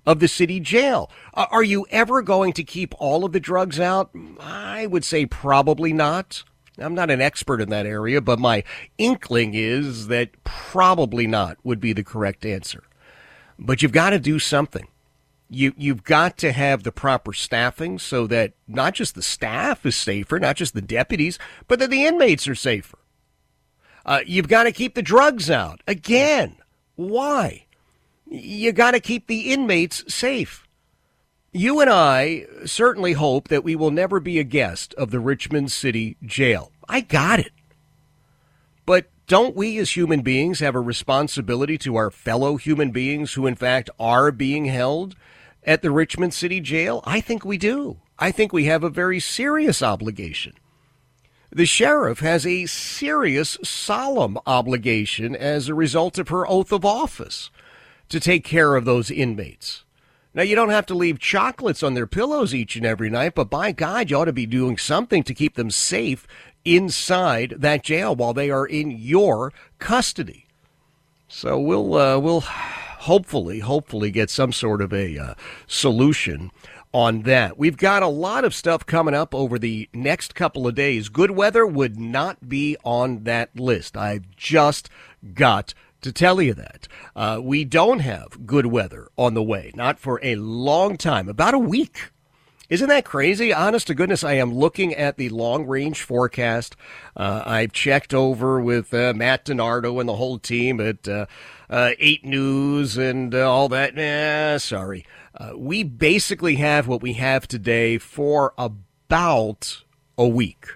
of the city jail. Are you ever going to keep all of the drugs out? I would say probably not. I'm not an expert in that area, but my inkling is that probably not would be the correct answer. But you've got to do something. You've got to have the proper staffing so that not just the staff is safer, not just the deputies, but that the inmates are safer. You've got to keep the drugs out. Again, why? You got to keep the inmates safe. You and I certainly hope that we will never be a guest of the Richmond City Jail. I got it. But don't we as human beings have a responsibility to our fellow human beings who, in fact, are being held at the Richmond City Jail? I think we do. I think we have a very serious obligation. The sheriff has a serious, solemn obligation as a result of her oath of office to take care of those inmates. Now, you don't have to leave chocolates on their pillows each and every night, but by God, you ought to be doing something to keep them safe inside that jail while they are in your custody. So we'll hopefully get some sort of a solution on that. We've got a lot of stuff coming up over the next couple of days. Good weather would not be on that list. I've just got to tell you that. We don't have good weather on the way, not for a long time, about a week. Isn't that crazy? Honest to goodness, I am looking at the long-range forecast. I've checked over with Matt DiNardo and the whole team at 8 News and all that. Sorry. We basically have what we have today for about a week.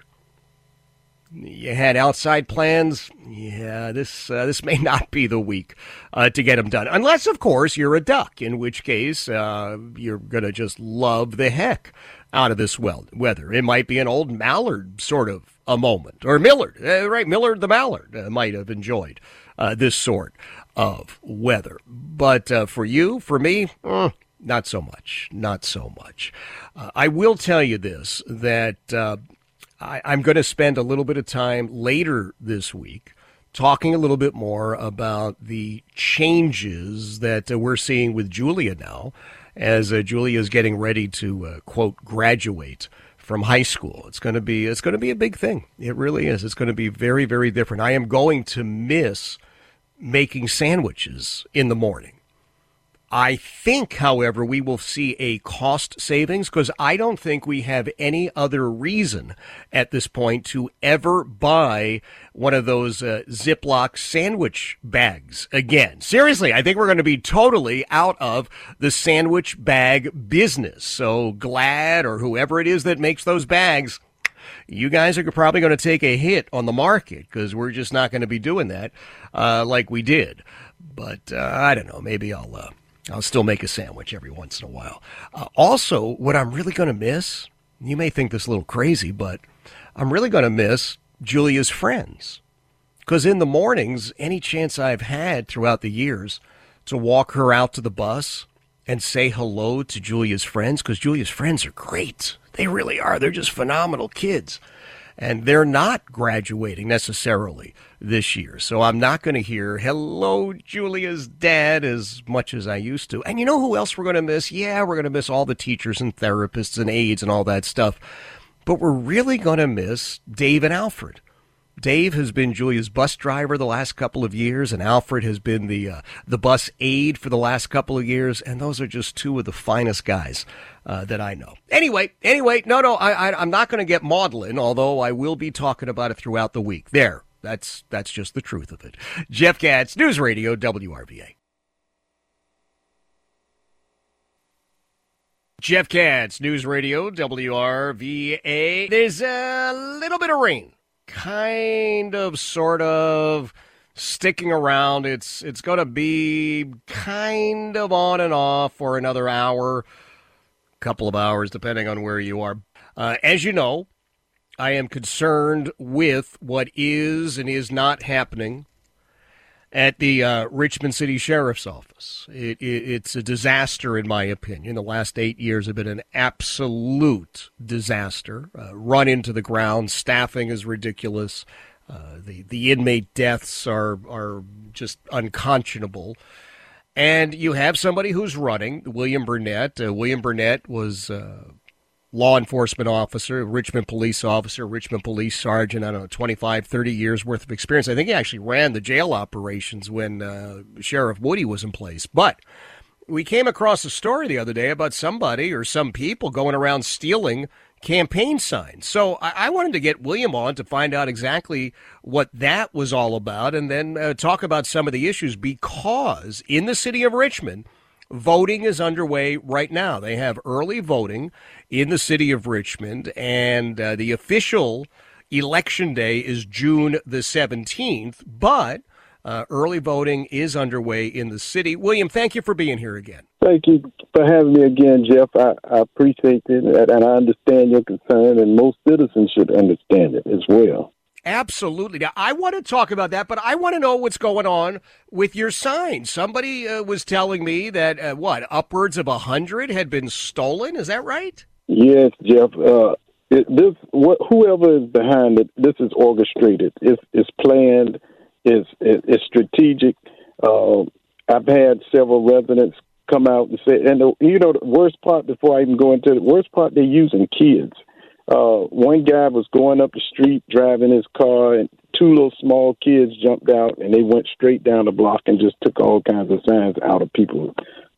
You had outside plans? Yeah, this may not be the week to get them done. Unless, of course, you're a duck, in which case you're going to just love the heck out of this weather. It might be an old mallard sort of a moment. Or Millard, right? Millard the mallard might have enjoyed this sort of weather. But for you, for me, not so much. Not so much. I will tell you this, that I'm going to spend a little bit of time later this week talking a little bit more about the changes that we're seeing with Julia now, as Julia is getting ready to, quote, graduate from high school. It's going to be a big thing. It really is. It's going to be very, very different. I am going to miss making sandwiches in the morning. I think, however, we will see a cost savings because I don't think we have any other reason at this point to ever buy one of those Ziploc sandwich bags again. Seriously, I think we're going to be totally out of the sandwich bag business. So Glad or whoever it is that makes those bags, you guys are probably going to take a hit on the market because we're just not going to be doing that like we did. But I don't know, maybe I'll still make a sandwich every once in a while. Also, what I'm really going to miss, you may think this a little crazy, but I'm really going to miss Julia's friends. Because in the mornings, any chance I've had throughout the years to walk her out to the bus and say hello to Julia's friends, because Julia's friends are great. They really are. They're just phenomenal kids. And they're not graduating necessarily this year. So I'm not going to hear, hello, Julia's dad, as much as I used to. And you know who else we're going to miss? Yeah, we're going to miss all the teachers and therapists and aides and all that stuff. But we're really going to miss Dave and Alfred. Dave has been Julia's bus driver the last couple of years, and Alfred has been the bus aide for the last couple of years, and those are just two of the finest guys that I know. Anyway, no, I'm not going to get maudlin, although I will be talking about it throughout the week. There, that's just the truth of it. Jeff Katz, News Radio, WRVA. Jeff Katz, News Radio, WRVA. There's a little bit of rain. Kind of, sort of, sticking around. It's going to be kind of on and off for another hour, couple of hours, depending on where you are. As you know, I am concerned with what is and is not happening at the Richmond City Sheriff's Office. It's a disaster, in my opinion. The last 8 years have been an absolute disaster. Run into the ground. Staffing is ridiculous. The inmate deaths are just unconscionable. And you have somebody who's running, William Burnett. William Burnett was law enforcement officer, Richmond police officer, Richmond police sergeant, I don't know, 25, 30 years worth of experience. I think he actually ran the jail operations when Sheriff Woody was in place. But we came across a story the other day about somebody or some people going around stealing campaign signs. So I wanted to get William on to find out exactly what that was all about and then talk about some of the issues, because in the city of Richmond, voting is underway right now. They have early voting in the city of Richmond, and the official election day is June the 17th, but early voting is underway in the city. William, thank you for being here again. Thank you for having me again, Jeff. I appreciate it, and I understand your concern, and most citizens should understand it as well. Absolutely. Now, I want to talk about that, but I want to know what's going on with your signs. Somebody was telling me that, upwards of 100 had been stolen. Is that right? Yes, Jeff. Whoever is behind it, this is orchestrated. It's planned. It's strategic. I've had several residents come out and say, and the worst part, before I even go into the worst part, they're using kids. One guy was going up the street driving his car, and two little small kids jumped out, and they went straight down the block and just took all kinds of signs out of people's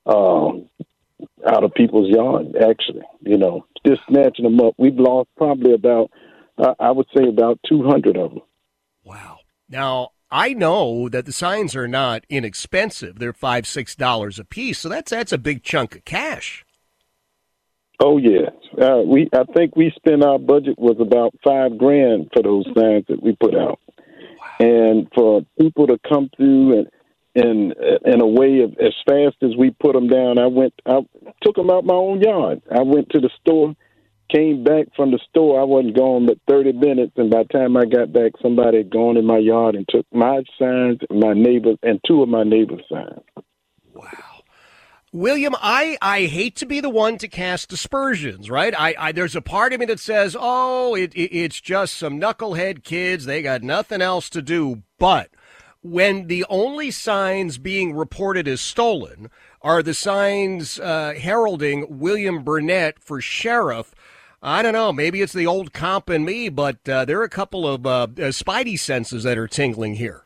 yard. Actually, just snatching them up. We've lost probably about 200 of them. Wow. Now, I know that the signs are not inexpensive. They're $5, $6 a piece, so that's a big chunk of cash. Oh yes, I think we spent, our budget was about $5,000 for those signs that we put out, and for people to come through and in a way of as fast as we put them down. I took them out my own yard. I went to the store, came back from the store. I wasn't gone but 30 minutes, and by the time I got back, somebody had gone in my yard and took my signs, my neighbors, and two of my neighbors' signs. Wow. William, I hate to be the one to cast aspersions, right? There's a part of me that says, it's just some knucklehead kids. They got nothing else to do. But when the only signs being reported as stolen are the signs heralding William Burnett for sheriff, I don't know, maybe it's the old cop in me, but there are a couple of spidey senses that are tingling here.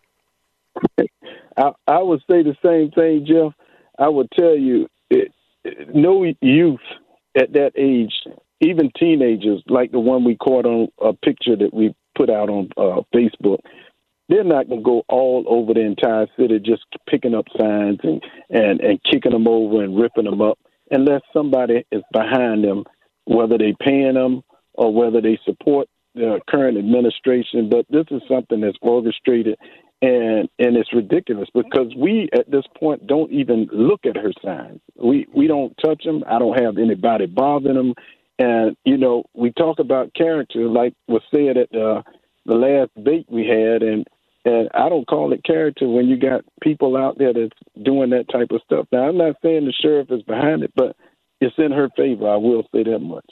I would say the same thing, Jeff. I would tell you, no youth at that age, even teenagers, like the one we caught on a picture that we put out on Facebook, they're not going to go all over the entire city just picking up signs and kicking them over and ripping them up unless somebody is behind them, whether they paying them or whether they support the current administration. But this is something that's orchestrated. And it's ridiculous because we, at this point, don't even look at her signs. We don't touch them. I don't have anybody bothering them. And, we talk about character, like was said at the last debate we had, and I don't call it character when you got people out there that's doing that type of stuff. Now, I'm not saying the sheriff is behind it, but it's in her favor. I will say that much.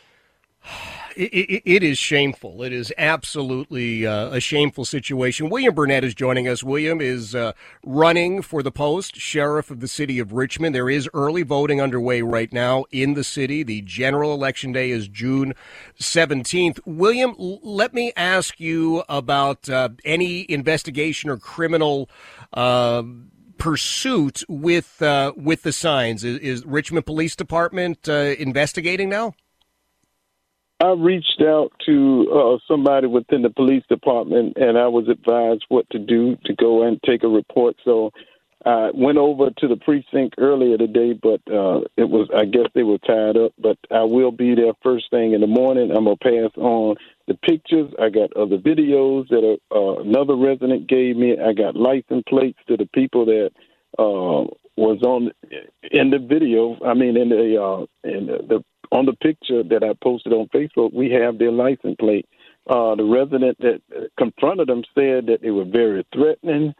It is shameful. It is absolutely a shameful situation. William Burnett is joining us. William is running for the post, sheriff of the city of Richmond. There is early voting underway right now in the city. The general election day is June 17th. William, let me ask you about any investigation or criminal pursuit with the signs. Is Richmond Police Department investigating now? I reached out to somebody within the police department, and I was advised what to do to go and take a report. So I went over to the precinct earlier today, but I guess they were tied up. But I will be there first thing in the morning. I'm going to pass on the pictures. I got other videos that another resident gave me. I got license plates to the people that was in the video. I mean, in the on the picture that I posted on Facebook, we have their license plate. The resident that confronted them said that they were very threatening.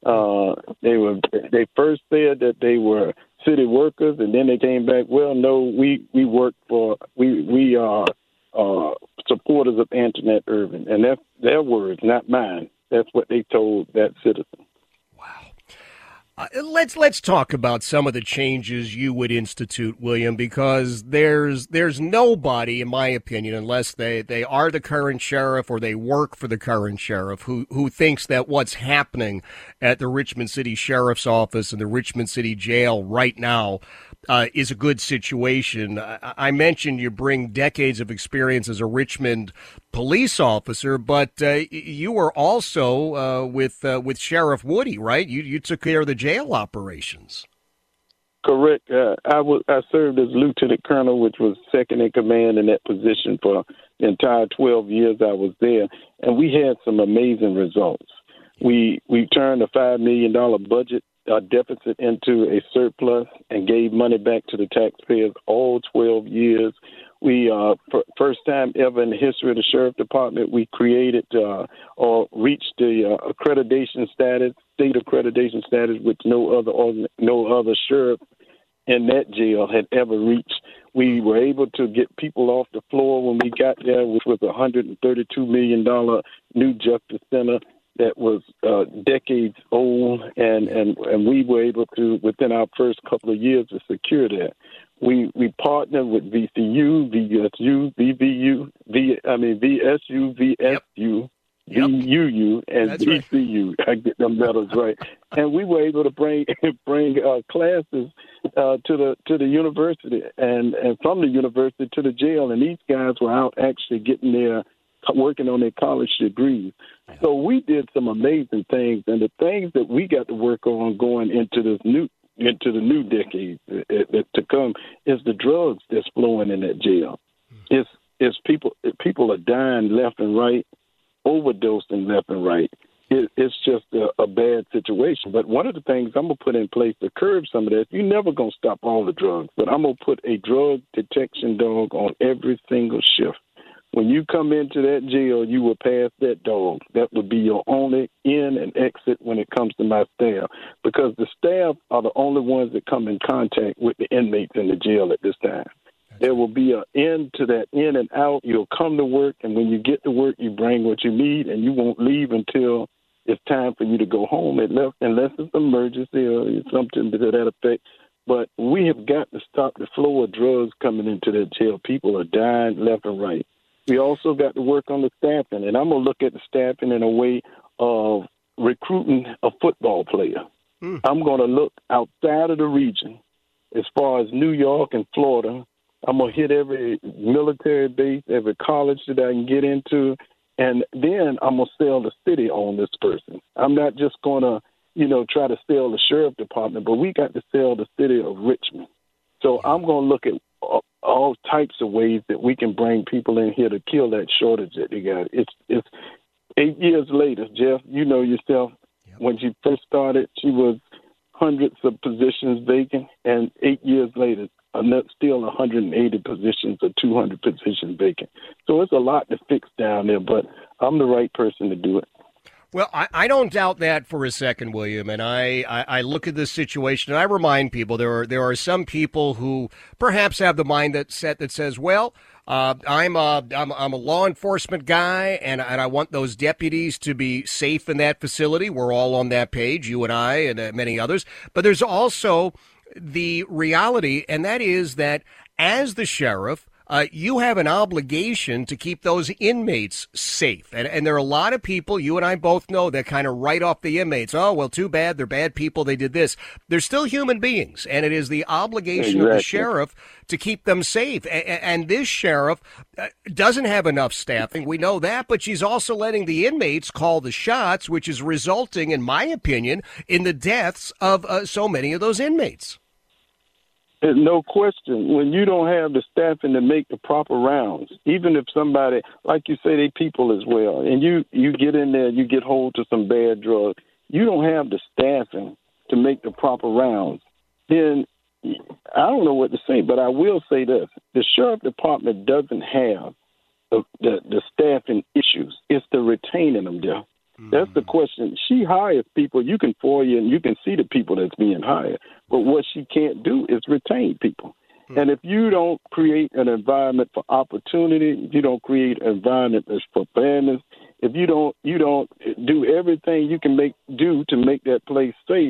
They first said that they were city workers, and then they came back, well, no, we are supporters of Antoinette Irving. And that's their words, not mine. That's what they told that citizen. Wow. Let's talk about some of the changes you would institute, William, because there's nobody, in my opinion, unless they are the current sheriff or they work for the current sheriff, who thinks that what's happening at the Richmond City Sheriff's Office and the Richmond City Jail right now is a good situation. I mentioned you bring decades of experience as a Richmond police officer, but you were also with Sheriff Woody, right? You took care of the jail operations. Correct. I served as lieutenant colonel, which was second in command in that position for the entire 12 years I was there, and we had some amazing results. We turned a $5 million budget deficit into a surplus and gave money back to the taxpayers all 12 years. We, first time ever in the history of the Sheriff Department, we created or reached the accreditation status, state accreditation status, which no other sheriff in that jail had ever reached. We were able to get people off the floor when we got there, which was a $132 million new justice center that was decades old, and we were able to, within our first couple of years, to secure that. We partnered with VCU, VSU, VSU, VSU, Yep. VUU, and That's VCU. Right. I get them letters right. And we were able to bring classes to the university and from the university to the jail, and these guys were out actually working on their college degrees. So we did some amazing things, and the things that we got to work on going into the new decade to come is the drugs that's flowing in that jail. It's people are dying left and right, overdosing left and right. It's just a bad situation. But one of the things I'm going to put in place to curb some of that, you're never going to stop all the drugs, but I'm going to put a drug detection dog on every single shift. When you come into that jail, you will pass that dog. That would be your only in and exit when it comes to my staff, because the staff are the only ones that come in contact with the inmates in the jail at this time. There will be an end to that in and out. You'll come to work, and when you get to work, you bring what you need, and you won't leave until it's time for you to go home, unless it's an emergency or something to that effect. But we have got to stop the flow of drugs coming into that jail. People are dying left and right. We also got to work on the staffing, and I'm going to look at the staffing in a way of recruiting a football player. I'm going to look outside of the region as far as New York and Florida. I'm going to hit every military base, every college that I can get into, and then I'm going to sell the city on this person. I'm not just going to, try to sell the sheriff department, but we got to sell the city of Richmond. So I'm going to look at all types of ways that we can bring people in here to kill that shortage that they got. It's 8 years later, Jeff, you know yourself, when she first started, she was hundreds of positions vacant, and 8 years later, still 180 positions or 200 positions vacant. So it's a lot to fix down there, but I'm the right person to do it. Well, I don't doubt that for a second, William. And I look at this situation and I remind people there are some people who perhaps have the mindset that says, well, I'm a law enforcement guy and I want those deputies to be safe in that facility. We're all on that page, you and I and many others. But there's also the reality, and that is that as the sheriff, you have an obligation to keep those inmates safe. And there are a lot of people, you and I both know, that kind of write off the inmates. Oh, well, too bad. They're bad people. They did this. They're still human beings. And it is the obligation of the sheriff to keep them safe. And this sheriff doesn't have enough staffing. We know that. But she's also letting the inmates call the shots, which is resulting, in my opinion, in the deaths of so many of those inmates. There's no question. When you don't have the staffing to make the proper rounds, even if somebody, like you say, they people as well, and you get in there, you get hold to some bad drugs, you don't have the staffing to make the proper rounds, then I don't know what to say, but I will say this. The sheriff department doesn't have the staffing issues. It's the retaining them there. That's the question. She hires people. You can FOIA and you can see the people that's being hired. But what she can't do is retain people. And if you don't create an environment for opportunity, if you don't create an environment that's for fairness, if you don't do everything you can do to make that place safe,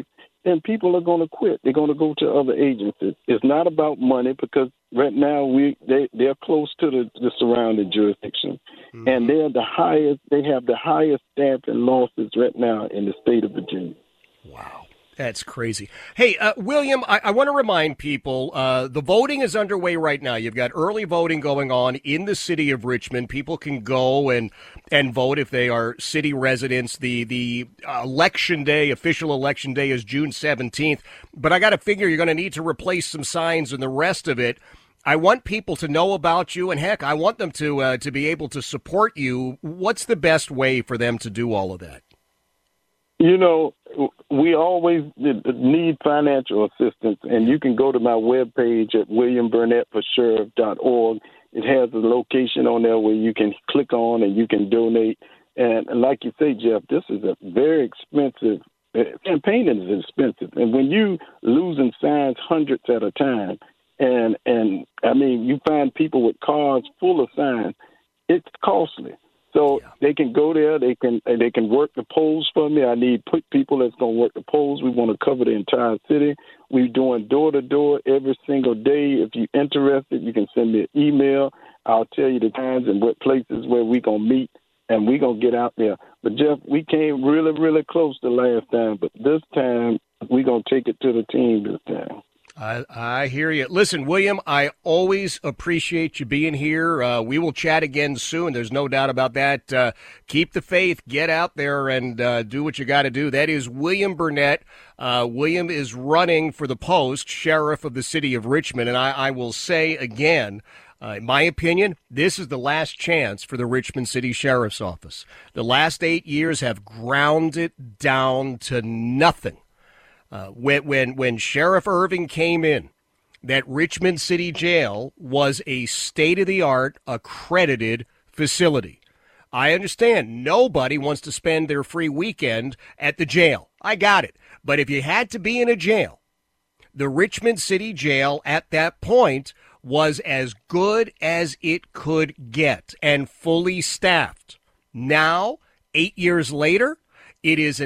and people are going to quit. They're going to go to other agencies. It's not about money because right now they're close to the surrounding jurisdiction, and they're the highest. They have the highest staffing losses right now in the state of Virginia. Wow. That's crazy. Hey, William, I want to remind people, the voting is underway right now. You've got early voting going on in the city of Richmond. People can go and vote if they are city residents. The election day, official election day, is June 17th. But I got to figure you're going to need to replace some signs and the rest of it. I want people to know about you, and heck, I want them to be able to support you. What's the best way for them to do all of that? You know, we always need financial assistance, and you can go to my webpage at williamburnetforsheriff.org. It has a location on there where you can click on and you can donate. And like you say, Jeff, this is a very expensive campaigning is expensive. And when you losing signs hundreds at a time, and I mean, you find people with cars full of signs, it's costly. So they can go there. They can work the polls for me. I need people that's going to work the polls. We want to cover the entire city. We're doing door-to-door every single day. If you're interested, you can send me an email. I'll tell you the times and what places where we're going to meet, and we're going to get out there. But, Jeff, we came really, really close the last time, but this time we're going to take it to the team this time. I hear you. Listen, William, I always appreciate you being here. We will chat again soon. There's no doubt about that. Keep the faith. Get out there and do what you got to do. That is William Burnett. William is running for the post, sheriff of the city of Richmond. And I will say again, in my opinion, this is the last chance for the Richmond City Sheriff's Office. The last 8 years have ground it down to nothing. When Sheriff Irving came in, that Richmond City Jail was a state-of-the-art accredited facility. I understand nobody wants to spend their free weekend at the jail. I got it. But if you had to be in a jail, the Richmond City Jail at that point was as good as it could get and fully staffed. Now, 8 years later, it is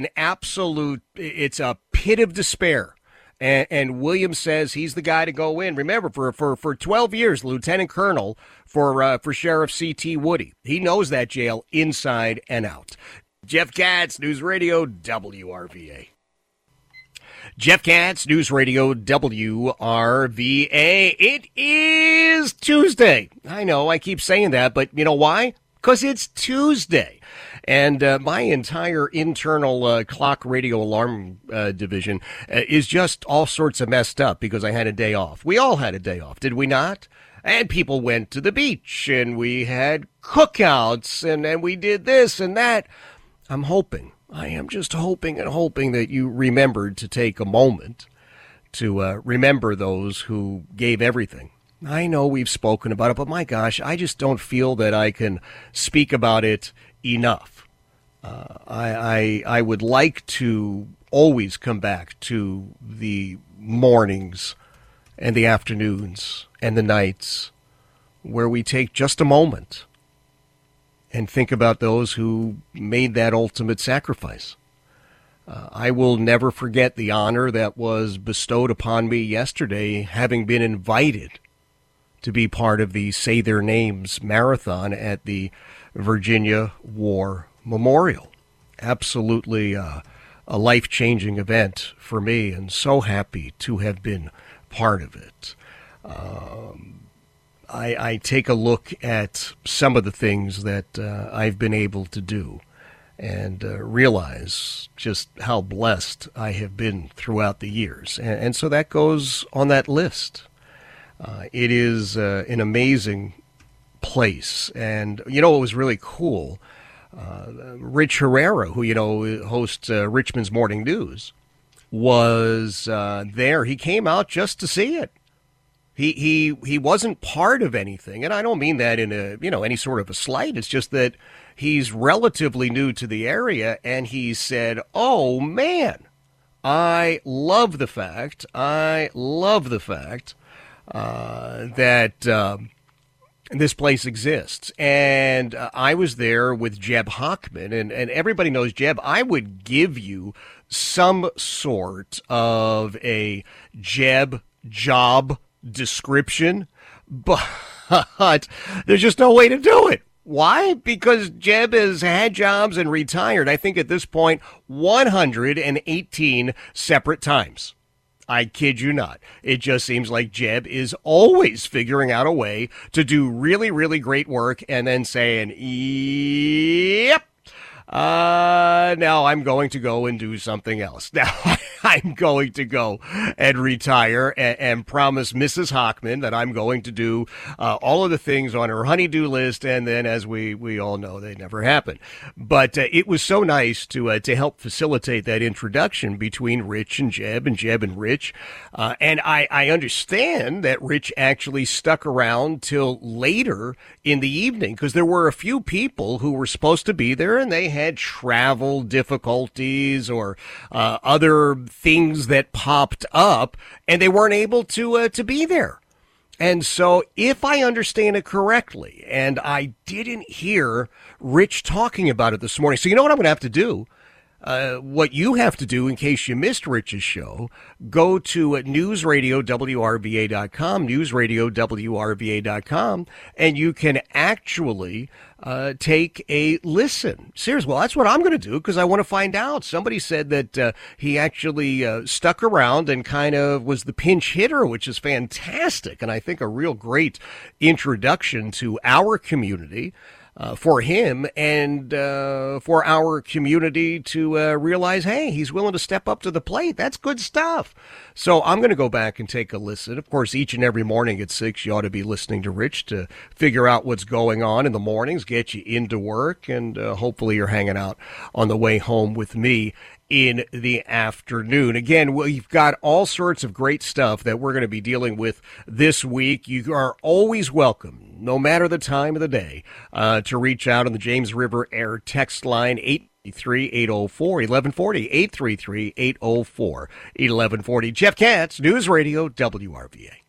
it's a pit of despair. And Williams says he's the guy to go in. Remember, for 12 years, Lieutenant Colonel for Sheriff C.T. Woody. He knows that jail inside and out. Jeff Katz, News Radio WRVA. Jeff Katz, News Radio WRVA. It is Tuesday. I know, I keep saying that, but you know why? Because it's Tuesday. And my entire internal clock radio alarm division is just all sorts of messed up because I had a day off. We all had a day off, did we not? And people went to the beach, and we had cookouts, and we did this and that. I am just hoping and hoping that you remembered to take a moment to remember those who gave everything. I know we've spoken about it, but my gosh, I just don't feel that I can speak about it enough. I would like to always come back to the mornings and the afternoons and the nights where we take just a moment and think about those who made that ultimate sacrifice. I will never forget the honor that was bestowed upon me yesterday, having been invited to be part of the Say Their Names marathon at the Virginia War Memorial. Absolutely a life-changing event for me, and so happy to have been part of it. I take a look at some of the things that I've been able to do and realize just how blessed I have been throughout the years. And so that goes on that list. It is an amazing place. And, you know, what was really cool, Rich Herrera, who, hosts Richmond's Morning News, was there. He came out just to see it. He wasn't part of anything, and I don't mean that in any sort of a slight. It's just that he's relatively new to the area, and he said, "Oh man, I love the fact that this place exists. And I was there with Jeb Hochman, and everybody knows Jeb. I would give you some sort of a Jeb job description, but there's just no way to do it. Why? Because Jeb has had jobs and retired, I think at this point, 118 separate times. I kid you not. It just seems like Jeb is always figuring out a way to do really, really great work and then saying, yep, now I'm going to go and do something else. Now I'm going to go and retire and promise Mrs. Hochman that I'm going to do all of the things on her honey-do list, and then, as we all know, they never happen. But it was so nice to help facilitate that introduction between Rich and Jeb and Rich. And I understand that Rich actually stuck around till later in the evening because there were a few people who were supposed to be there, and they had travel difficulties or other things that popped up, and they weren't able to be there. And so, if I understand it correctly, and I didn't hear Rich talking about it this morning, so you know what I'm going to have to do? What you have to do in case you missed Rich's show, go to newsradiowrva.com, newsradiowrva.com, and you can actually take a listen. Seriously, well, that's what I'm going to do because I want to find out. Somebody said that he actually stuck around and kind of was the pinch hitter, which is fantastic, and I think a real great introduction to our community. For him and for our community to realize, hey, he's willing to step up to the plate. That's good stuff. So I'm going to go back and take a listen. Of course, each and every morning at 6, you ought to be listening to Rich to figure out what's going on in the mornings, get you into work, and hopefully you're hanging out on the way home with me in the afternoon. Again, we've got all sorts of great stuff that we're going to be dealing with this week. You are always welcome, no matter the time of the day, to reach out on the James River Air text line, 833-804-1140, 833-804-1140. Jeff Katz, News Radio WRVA.